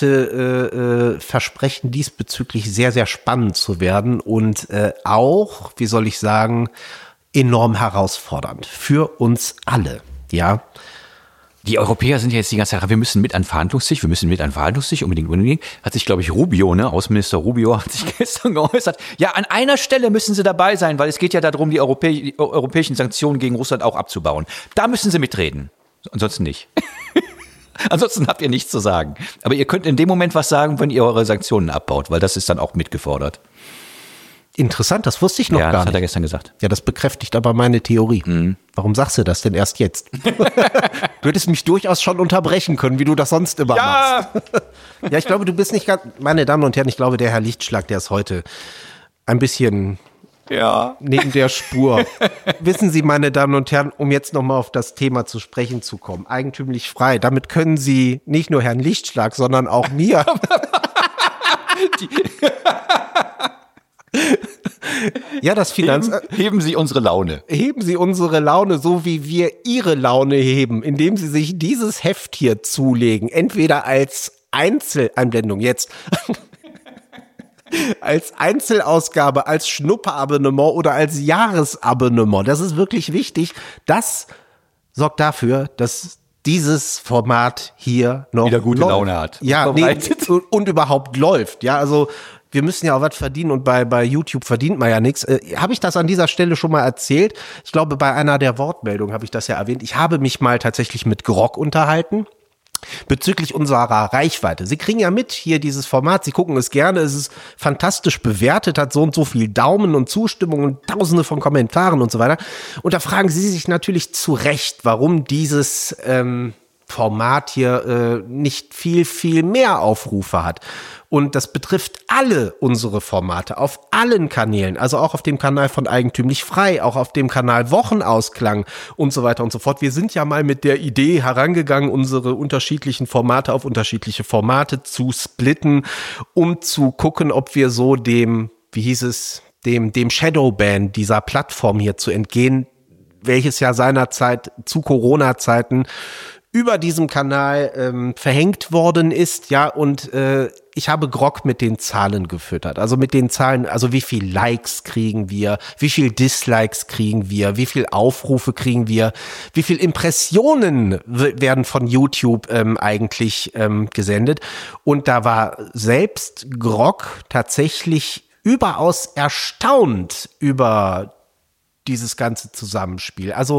Monate versprechen diesbezüglich sehr, sehr spannend zu werden und auch, wie soll ich sagen, enorm herausfordernd für uns alle, ja. Die Europäer sind ja jetzt die ganze Zeit, wir müssen mit an den Verhandlungstisch, unbedingt. Hat sich, glaube ich, Außenminister Rubio hat sich gestern geäußert. Ja, an einer Stelle müssen sie dabei sein, weil es geht ja darum, die europäischen Sanktionen gegen Russland auch abzubauen. Da müssen sie mitreden. Ansonsten nicht. Ansonsten habt ihr nichts zu sagen. Aber ihr könnt in dem Moment was sagen, wenn ihr eure Sanktionen abbaut, weil das ist dann auch mitgefordert. Interessant, das wusste ich noch gar nicht. Ja, das hat er gestern gesagt. Ja, das bekräftigt aber meine Theorie. Warum sagst du das denn erst jetzt? Du hättest mich durchaus schon unterbrechen können, wie du das sonst immer machst. Ja, ich glaube, du bist nicht ganz, meine Damen und Herren, ich glaube, der Herr Lichtschlag, der ist heute ein bisschen neben der Spur. Wissen Sie, meine Damen und Herren, um jetzt nochmal auf das Thema zu sprechen zu kommen, eigentümlich frei, damit können Sie nicht nur Herrn Lichtschlag, sondern auch mir... Ja, das Finanzamt. Heben Sie unsere Laune. Heben Sie unsere Laune, so wie wir Ihre Laune heben, indem Sie sich dieses Heft hier zulegen. Entweder als Einzeleinblendung jetzt, als Einzelausgabe, als Schnupperabonnement oder als Jahresabonnement. Das ist wirklich wichtig. Das sorgt dafür, dass dieses Format hier noch wieder gute Laune hat. Ja, und überhaupt läuft. Ja, also wir müssen ja auch was verdienen und bei YouTube verdient man ja nichts. Habe ich das an dieser Stelle schon mal erzählt? Ich glaube, bei einer der Wortmeldungen habe ich das ja erwähnt. Ich habe mich mal tatsächlich mit Grog unterhalten bezüglich unserer Reichweite. Sie kriegen ja mit hier dieses Format, Sie gucken es gerne, es ist fantastisch bewertet, hat so und so viel Daumen und Zustimmung und tausende von Kommentaren und so weiter. Und da fragen Sie sich natürlich zu Recht, warum dieses Format hier nicht viel, viel mehr Aufrufe hat. Und das betrifft alle unsere Formate auf allen Kanälen, also auch auf dem Kanal von Eigentümlich Frei, auch auf dem Kanal Wochenausklang und so weiter und so fort. Wir sind ja mal mit der Idee herangegangen, unsere unterschiedlichen Formate auf unterschiedliche Formate zu splitten, um zu gucken, ob wir so dem Shadowban dieser Plattform hier zu entgehen, welches ja seinerzeit zu Corona-Zeiten über diesem Kanal verhängt worden ist, ja, und ich habe Grog mit den Zahlen gefüttert, also mit den Zahlen, also wie viel Likes kriegen wir, wie viel Dislikes kriegen wir, wie viel Aufrufe kriegen wir, wie viel Impressionen werden von YouTube eigentlich gesendet, und da war selbst Grog tatsächlich überaus erstaunt über dieses ganze Zusammenspiel. Also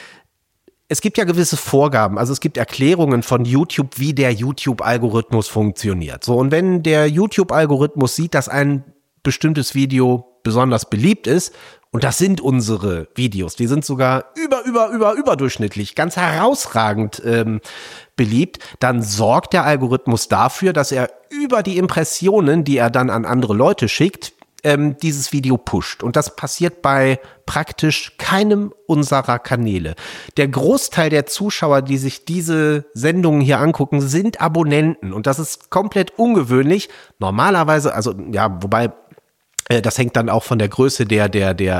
es gibt ja gewisse Vorgaben, also es gibt Erklärungen von YouTube, wie der YouTube-Algorithmus funktioniert. So, und wenn der YouTube-Algorithmus sieht, dass ein bestimmtes Video besonders beliebt ist, und das sind unsere Videos, die sind sogar überdurchschnittlich, ganz herausragend beliebt, dann sorgt der Algorithmus dafür, dass er über die Impressionen, die er dann an andere Leute schickt, dieses Video pusht. Und das passiert bei praktisch keinem unserer Kanäle. Der Großteil der Zuschauer, die sich diese Sendungen hier angucken, sind Abonnenten. Und das ist komplett ungewöhnlich. Normalerweise, also ja, wobei das hängt dann auch von der Größe der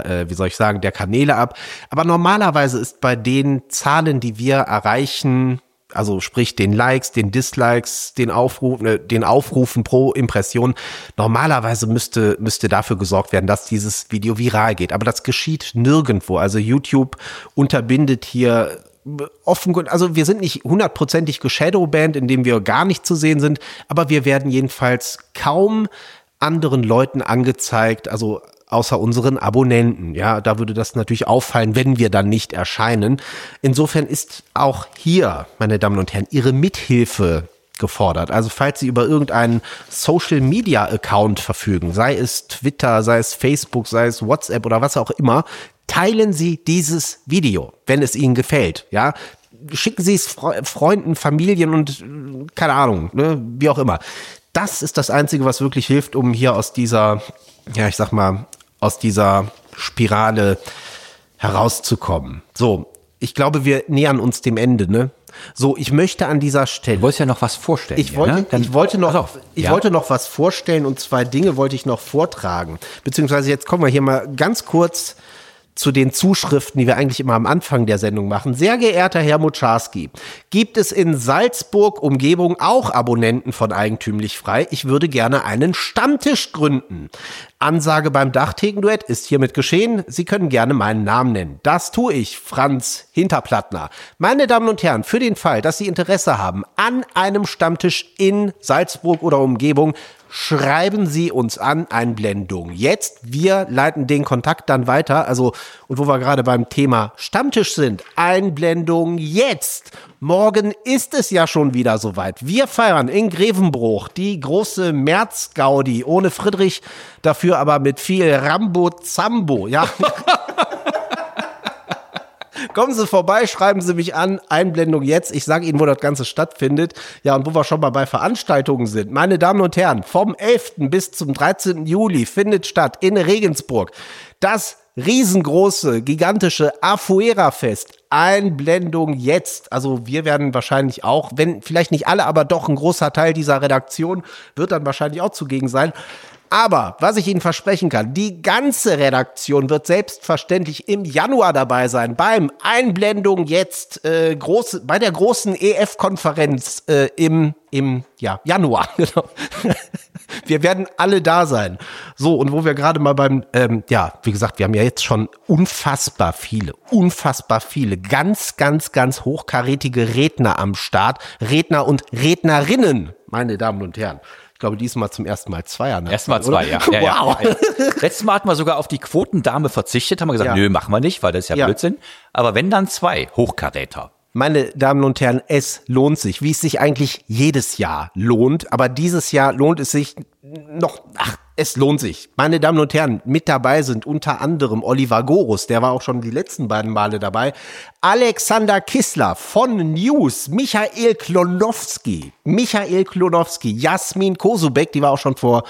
Kanäle ab. Aber normalerweise ist bei den Zahlen, die wir erreichen, also sprich den Likes, den Dislikes, den Aufrufen pro Impression, normalerweise müsste dafür gesorgt werden, dass dieses Video viral geht. Aber das geschieht nirgendwo. Also YouTube unterbindet hier also wir sind nicht 100%ig geshadowbanned, indem wir gar nicht zu sehen sind, aber wir werden jedenfalls kaum anderen Leuten angezeigt, also außer unseren Abonnenten. Ja, da würde das natürlich auffallen, wenn wir dann nicht erscheinen. Insofern ist auch hier, meine Damen und Herren, Ihre Mithilfe gefordert. Also falls Sie über irgendeinen Social-Media-Account verfügen, sei es Twitter, sei es Facebook, sei es WhatsApp oder was auch immer, teilen Sie dieses Video, wenn es Ihnen gefällt. Ja, schicken Sie es Freunden, Familien und keine Ahnung, ne, wie auch immer. Das ist das Einzige, was wirklich hilft, um hier aus dieser, ja, ich sag mal, aus dieser Spirale herauszukommen. So, ich glaube, wir nähern uns dem Ende, ne? So, ich möchte an dieser Stelle. Du wolltest ja noch was vorstellen. Ich wollte noch was vorstellen, und 2 Dinge wollte ich noch vortragen. Beziehungsweise jetzt kommen wir hier mal ganz kurz zu den Zuschriften, die wir eigentlich immer am Anfang der Sendung machen. Sehr geehrter Herr Moczarski, gibt es in Salzburg Umgebung auch Abonnenten von Eigentümlich Frei? Ich würde gerne einen Stammtisch gründen. Ansage beim Dachthekenduett ist hiermit geschehen. Sie können gerne meinen Namen nennen. Das tue ich, Franz Hinterplattner. Meine Damen und Herren, für den Fall, dass Sie Interesse haben an einem Stammtisch in Salzburg oder Umgebung, schreiben Sie uns an, Einblendung jetzt. Wir leiten den Kontakt dann weiter. Also, und wo wir gerade beim Thema Stammtisch sind, Einblendung jetzt. Morgen ist es ja schon wieder soweit. Wir feiern in Grevenbruch die große März-Gaudi ohne Friedrich, dafür aber mit viel Rambo-Zambo. Ja. Kommen Sie vorbei, schreiben Sie mich an, Einblendung jetzt. Ich sage Ihnen, wo das Ganze stattfindet. Ja, und wo wir schon mal bei Veranstaltungen sind. Meine Damen und Herren, vom 11. bis zum 13. Juli findet statt in Regensburg das riesengroße, gigantische Afuera-Fest. Einblendung jetzt. Also wir werden wahrscheinlich auch, wenn vielleicht nicht alle, aber doch ein großer Teil dieser Redaktion wird dann wahrscheinlich auch zugegen sein. Aber was ich Ihnen versprechen kann, die ganze Redaktion wird selbstverständlich im Januar dabei sein, beim Einblendung jetzt bei der großen EF-Konferenz im Januar. Genau. Wir werden alle da sein. So, und wo wir gerade mal beim, wie gesagt, wir haben ja jetzt schon unfassbar viele, ganz, ganz, ganz hochkarätige Redner am Start. Redner und Rednerinnen, meine Damen und Herren. Ich glaube, diesmal zum ersten Mal 2. Ne? Erstmal 2, ja. Wow. Ja. Letztes Mal hatten wir sogar auf die Quotendame verzichtet, haben wir gesagt, nö, machen wir nicht, weil das ist ja Blödsinn. Aber wenn dann 2 Hochkaräter. Meine Damen und Herren, es lohnt sich, wie es sich eigentlich jedes Jahr lohnt. Aber dieses Jahr lohnt es sich es lohnt sich. Meine Damen und Herren, mit dabei sind unter anderem Oliver Gorus, der war auch schon die letzten beiden Male dabei, Alexander Kissler von News, Michael Klonowski, Jasmin Kosubek, die war auch schon vor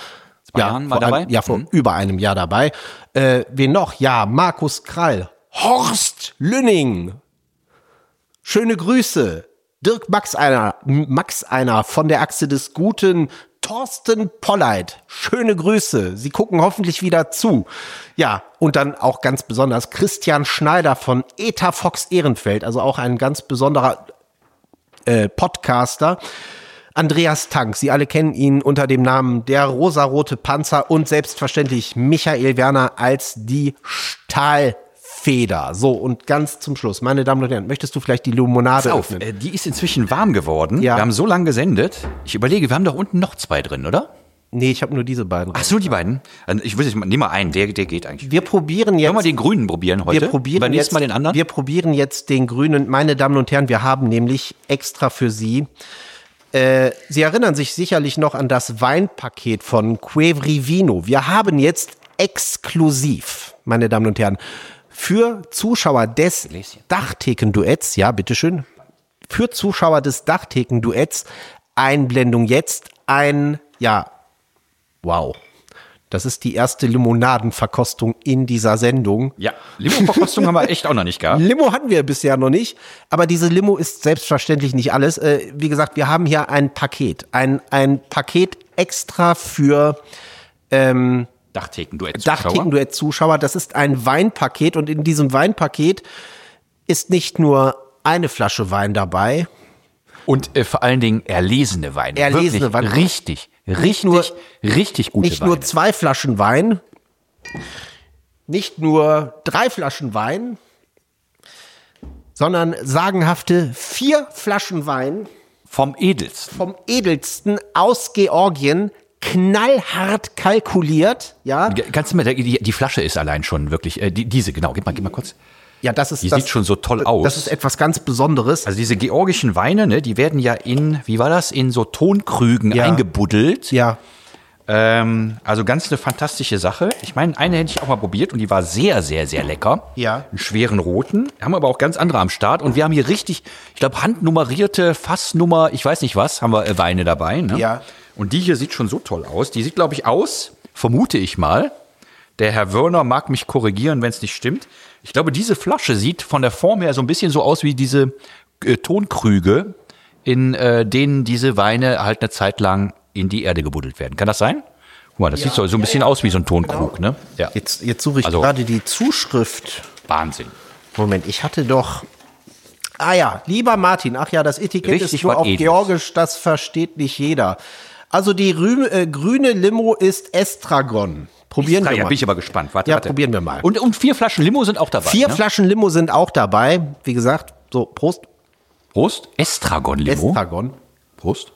Jahren mal dabei? Vor über einem Jahr dabei. Wen noch? Ja, Markus Krall, Horst Lünning. Schöne Grüße. Dirk Max einer von der Achse des Guten. Thorsten Polleit, schöne Grüße. Sie gucken hoffentlich wieder zu. Ja, und dann auch ganz besonders Christian Schneider von Eta Fox Ehrenfeld, also auch ein ganz besonderer Podcaster. Andreas Tank, Sie alle kennen ihn unter dem Namen der rosarote Panzer und selbstverständlich Michael Werner als die Stahlfeder. So, und ganz zum Schluss, meine Damen und Herren, möchtest du vielleicht die Limonade öffnen? Die ist inzwischen warm geworden. Ja. Wir haben so lange gesendet. Ich überlege, wir haben doch unten noch 2 drin, oder? Nee, ich habe nur diese beiden. Ach so, die beiden. Ich will nicht mal einen, der geht eigentlich. Wir probieren jetzt. Wollen wir den grünen probieren heute? Beim nächsten Mal den anderen? Wir probieren jetzt den grünen. Meine Damen und Herren, wir haben nämlich extra für Sie. Sie erinnern sich sicherlich noch an das Weinpaket von Quevri Vino. Wir haben jetzt exklusiv, meine Damen und Herren, für Zuschauer des Dachtheken-Duetts, ja, bitteschön, für Zuschauer des Dachtheken-Duetts, Einblendung jetzt, wow. Das ist die erste Limonadenverkostung in dieser Sendung. Ja, Limo-Verkostung haben wir echt auch noch nicht gehabt. Limo hatten wir bisher noch nicht, aber diese Limo ist selbstverständlich nicht alles. Wie gesagt, wir haben hier ein Paket. Ein Paket extra für Dachtheken-Duett-Zuschauer. Das ist ein Weinpaket und in diesem Weinpaket ist nicht nur eine Flasche Wein dabei. Und vor allen Dingen erlesene Weine. Erlesene Weine. Richtig gute Nicht Weine. nur 2 Flaschen Wein, nicht nur 3 Flaschen Wein, sondern sagenhafte 4 Flaschen Wein. Vom Edelsten. Vom Edelsten aus Georgien, knallhart kalkuliert, ja. Kannst du mir, die Flasche ist allein schon wirklich, diese, genau, gib mal kurz. Ja, das ist, die sieht schon so toll aus. Das ist etwas ganz Besonderes. Also diese georgischen Weine, ne, die werden ja in so Tonkrügen eingebuddelt. Ja. Also ganz eine fantastische Sache. Ich meine, eine hätte ich auch mal probiert und die war sehr, sehr, sehr lecker. Ja. Einen schweren roten. Haben aber auch ganz andere am Start. Und wir haben hier richtig, ich glaube, handnummerierte Fassnummer, ich weiß nicht was, haben wir Weine dabei. Ne? Ja. Und die hier sieht schon so toll aus. Die sieht, glaube ich, aus, vermute ich mal. Der Herr Wörner mag mich korrigieren, wenn es nicht stimmt. Ich glaube, diese Flasche sieht von der Form her so ein bisschen so aus wie diese Tonkrüge, in denen diese Weine halt eine Zeit lang in die Erde gebuddelt werden. Kann das sein? Guck mal, das sieht so ein bisschen aus wie so ein Tonkrug, genau. Ne? Ja. Jetzt suche ich gerade die Zuschrift. Wahnsinn. Moment, ich hatte doch... Ah ja, lieber Martin, ach ja, das Etikett Richtig ist nur auf Edles. Georgisch, das versteht nicht jeder. Also die grüne Limo ist Estragon. Probieren wir mal. Ja, bin ich aber gespannt. Warte. Probieren wir mal. Und 4 Flaschen Limo sind auch dabei. 4 Flaschen Limo sind auch dabei. Wie gesagt, so, Prost. Prost. Estragon-Limo. Estragon. Prost.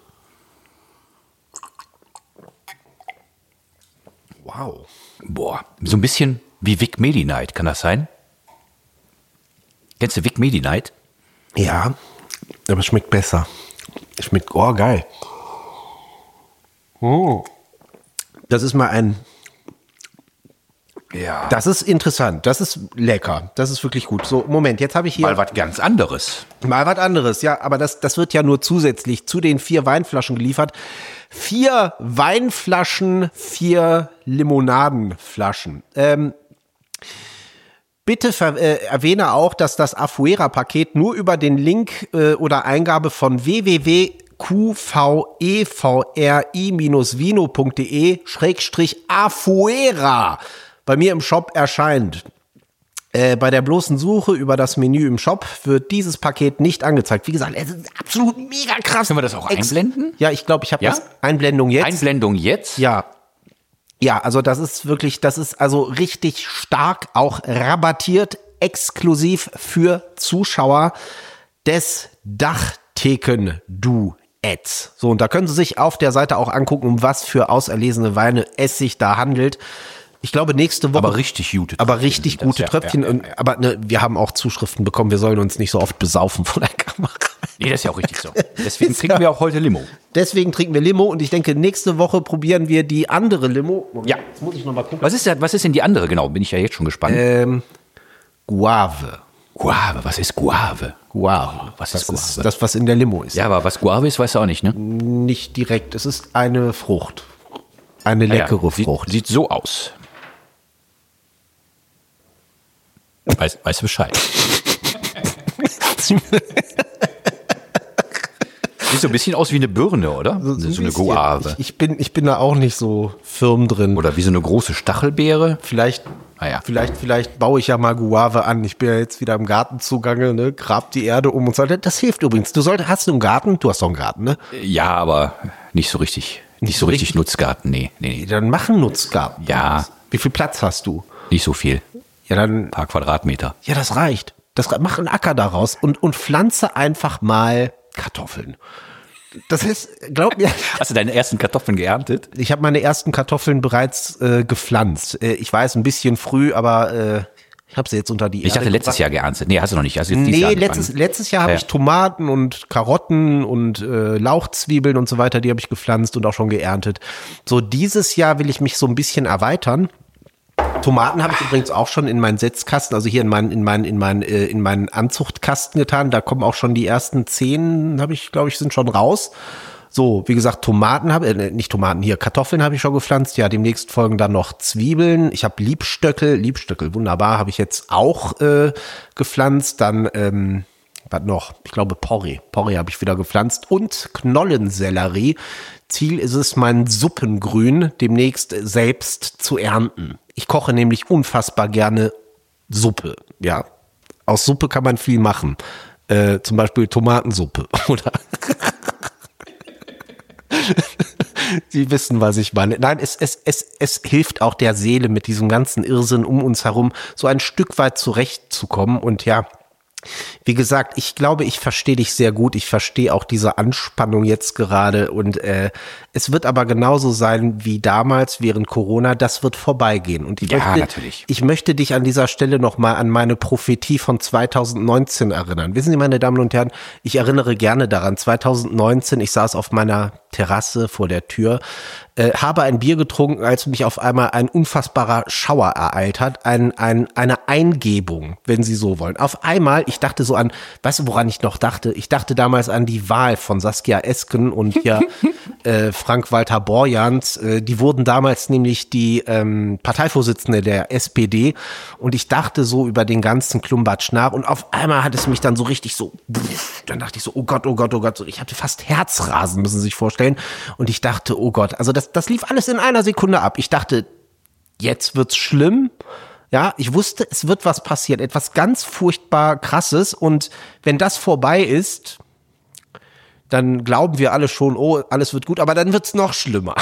Wow. Boah, so ein bisschen wie Vic Medi-Night, kann das sein? Kennst du Vic Medi-Night? Ja, aber es schmeckt besser. Es schmeckt, geil. Das ist mal ein... Ja. Das ist interessant, das ist lecker, das ist wirklich gut. So, Moment, jetzt habe ich hier... Mal was ganz anderes. Mal was anderes, ja, aber das wird ja nur zusätzlich zu den 4 Weinflaschen geliefert. 4 Weinflaschen, 4 Limonadenflaschen. Bitte erwähne auch, dass das Afuera-Paket nur über den Link oder Eingabe von www.qvei-vino.de/Afuera bei mir im Shop erscheint. Bei der bloßen Suche über das Menü im Shop wird dieses Paket nicht angezeigt. Wie gesagt, es ist absolut mega krass. Können wir das auch einblenden? Ja, ich glaube, ich habe das. Einblendung jetzt. Einblendung jetzt? Ja. Ja, also das ist also richtig stark, auch rabattiert, exklusiv für Zuschauer des Dachtheken-Duetts. So, und da können Sie sich auf der Seite auch angucken, um was für auserlesene Weine es sich da handelt. Ich glaube, nächste Woche. Aber richtig gute Tröpfchen. Aber richtig gute Tröpfchen. Ja. Aber ne, wir haben auch Zuschriften bekommen, wir sollen uns nicht so oft besaufen vor der Kamera. Nee, das ist ja auch richtig so. Deswegen trinken wir auch heute Limo. Deswegen trinken wir Limo und ich denke, nächste Woche probieren wir die andere Limo. Ja. Jetzt muss ich noch mal gucken. Was ist denn die andere genau? Bin ich ja jetzt schon gespannt. Guave. Guave, was ist Guave? Guave. Was ist Guave? Ist das, was in der Limo ist. Ja, aber was Guave ist, weißt du auch nicht, ne? Nicht direkt. Es ist eine Frucht. Eine Ja, leckere Frucht. Sieht so aus. Weißt du Bescheid? Sieht so ein bisschen aus wie eine Birne, oder? So eine Guave. Ich bin da auch nicht so firm drin. Oder wie so eine große Stachelbeere. Vielleicht, ja. vielleicht baue ich ja mal Guave an. Ich bin ja jetzt wieder im Garten zugange, ne? Grab die Erde um und so. Das hilft übrigens. Hast du einen Garten? Du hast doch einen Garten, ne? Ja, aber nicht so richtig. Nicht so richtig Nutzgarten, nee. Dann mach einen Nutzgarten. Ja. Wie viel Platz hast du? Nicht so viel. Ja, dann. Ein paar Quadratmeter. Ja, das reicht. Mach einen Acker daraus und pflanze einfach mal Kartoffeln. Das heißt, glaub mir. Hast du deine ersten Kartoffeln geerntet? Ich habe meine ersten Kartoffeln bereits gepflanzt. Ich weiß, ein bisschen früh, aber ich habe sie jetzt unter die Erde. Ich dachte letztes Jahr geerntet. Nee, hast du noch nicht. Hast du jetzt dieses Jahr letztes Jahr habe ich Tomaten und Karotten und Lauchzwiebeln und so weiter, die habe ich gepflanzt und auch schon geerntet. So, dieses Jahr will ich mich so ein bisschen erweitern. Tomaten habe ich übrigens auch schon in meinen Setzkasten, also hier in meinen Anzuchtkasten getan. Da kommen auch schon die ersten 10, sind schon raus. So, wie gesagt, Kartoffeln habe ich schon gepflanzt. Ja, demnächst folgen dann noch Zwiebeln. Ich habe Liebstöckel, wunderbar, habe ich jetzt auch gepflanzt. Dann, was noch? Ich glaube Porree habe ich wieder gepflanzt und Knollensellerie. Ziel ist es, mein Suppengrün demnächst selbst zu ernten. Ich koche nämlich unfassbar gerne Suppe, ja. Aus Suppe kann man viel machen. Zum Beispiel Tomatensuppe, oder? Sie wissen, was ich meine. Nein, es hilft auch der Seele, mit diesem ganzen Irrsinn um uns herum so ein Stück weit zurechtzukommen. Und ja, wie gesagt, ich glaube, ich verstehe dich sehr gut. Ich verstehe auch diese Anspannung jetzt gerade. Und es wird aber genauso sein wie damals während Corona. Das wird vorbeigehen. Und natürlich. Ich möchte dich an dieser Stelle nochmal an meine Prophetie von 2019 erinnern. Wissen Sie, meine Damen und Herren, ich erinnere gerne daran. 2019, ich saß auf meiner Terrasse vor der Tür, habe ein Bier getrunken, als mich auf einmal ein unfassbarer Schauer ereilt hat, eine Eingebung, wenn Sie so wollen. Auf einmal, ich dachte so an, weißt du, woran ich noch dachte? Ich dachte damals an die Wahl von Saskia Esken und hier Frank-Walter Borjans. Die wurden damals nämlich die Parteivorsitzende der SPD und ich dachte so über den ganzen Klumpatsch nach und auf einmal hat es mich dann so richtig so, dann dachte ich so, oh Gott, so, ich hatte fast Herzrasen, müssen Sie sich vorstellen. Und ich dachte, oh Gott, also das lief alles in einer Sekunde ab. Ich dachte, jetzt wird's schlimm. Ja, ich wusste, es wird was passieren, etwas ganz furchtbar Krasses. Und wenn das vorbei ist, dann glauben wir alle schon, oh, alles wird gut, aber dann wird's noch schlimmer.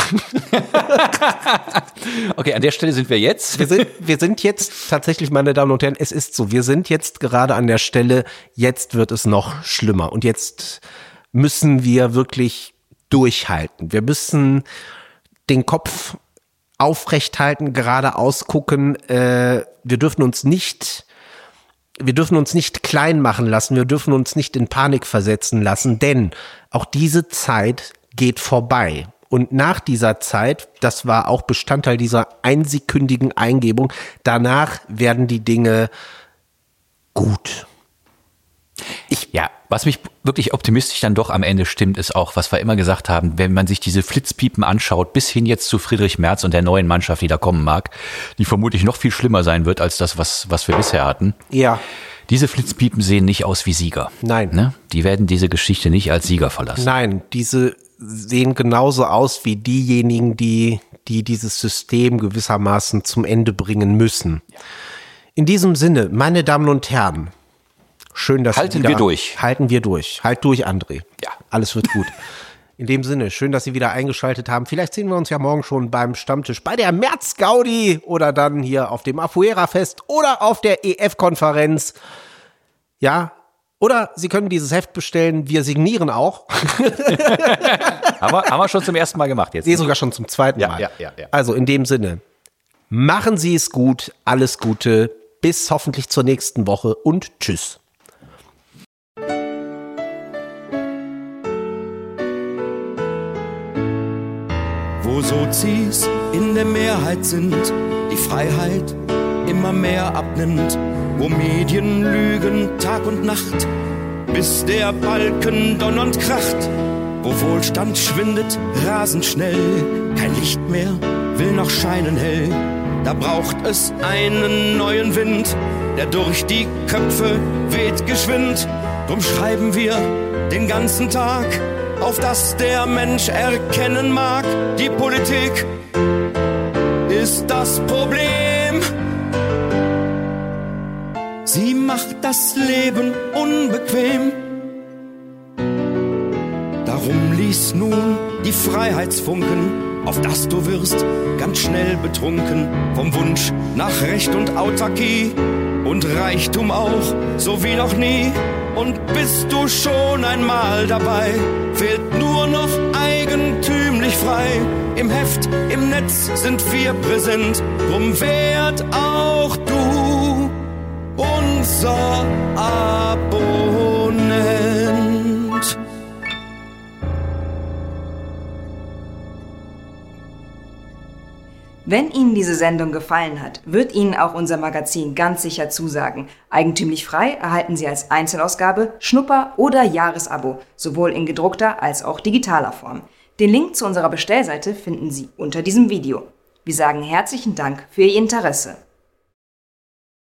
Okay, an der Stelle sind wir jetzt. Wir sind jetzt tatsächlich, meine Damen und Herren, es ist so, wir sind jetzt gerade an der Stelle, jetzt wird es noch schlimmer. Und jetzt müssen wir wirklich durchhalten. Wir müssen den Kopf aufrecht halten, geradeaus gucken. Wir dürfen uns nicht klein machen lassen. Wir dürfen uns nicht in Panik versetzen lassen, denn auch diese Zeit geht vorbei. Und nach dieser Zeit, das war auch Bestandteil dieser einsekündigen Eingebung, danach werden die Dinge gut. Was mich wirklich optimistisch dann doch am Ende stimmt, ist auch, was wir immer gesagt haben, wenn man sich diese Flitzpiepen anschaut, bis hin jetzt zu Friedrich Merz und der neuen Mannschaft, die da kommen mag, die vermutlich noch viel schlimmer sein wird als das, was wir bisher hatten. Ja. Diese Flitzpiepen sehen nicht aus wie Sieger. Nein. Ne? Die werden diese Geschichte nicht als Sieger verlassen. Nein, diese sehen genauso aus wie diejenigen, die dieses System gewissermaßen zum Ende bringen müssen. In diesem Sinne, meine Damen und Herren, schön, dass Halten wir durch. Halten wir durch. Halt durch, André. Ja. Alles wird gut. In dem Sinne, schön, dass Sie wieder eingeschaltet haben. Vielleicht sehen wir uns ja morgen schon beim Stammtisch bei der März-Gaudi oder dann hier auf dem Afuera-Fest oder auf der EF-Konferenz. Ja, oder Sie können dieses Heft bestellen. Wir signieren auch. Haben wir schon zum ersten Mal gemacht jetzt. Nee, sogar schon zum zweiten Mal. Ja. Also in dem Sinne, machen Sie es gut. Alles Gute. Bis hoffentlich zur nächsten Woche und tschüss. Wo Sozis in der Mehrheit sind, die Freiheit immer mehr abnimmt, wo Medien lügen Tag und Nacht, bis der Balken donnernd kracht, wo Wohlstand schwindet rasend schnell, Kein Licht mehr will noch scheinen hell, da braucht es einen neuen Wind, der durch die Köpfe weht geschwind. Drum schreiben wir den ganzen Tag, auf dass der Mensch erkennen mag, die Politik ist das Problem. Sie macht das Leben unbequem. Darum lies nun die Freiheitsfunken, auf dass du wirst ganz schnell betrunken vom Wunsch nach Recht und Autarkie und Reichtum auch, so wie noch nie. Und bist du schon einmal dabei, fehlt nur noch eigentümlich frei. Im Heft, im Netz sind wir präsent, drum werd auch du unser Abonnent. Wenn Ihnen diese Sendung gefallen hat, wird Ihnen auch unser Magazin ganz sicher zusagen. Eigentümlich frei erhalten Sie als Einzelausgabe, Schnupper- oder Jahresabo, sowohl in gedruckter als auch digitaler Form. Den Link zu unserer Bestellseite finden Sie unter diesem Video. Wir sagen herzlichen Dank für Ihr Interesse.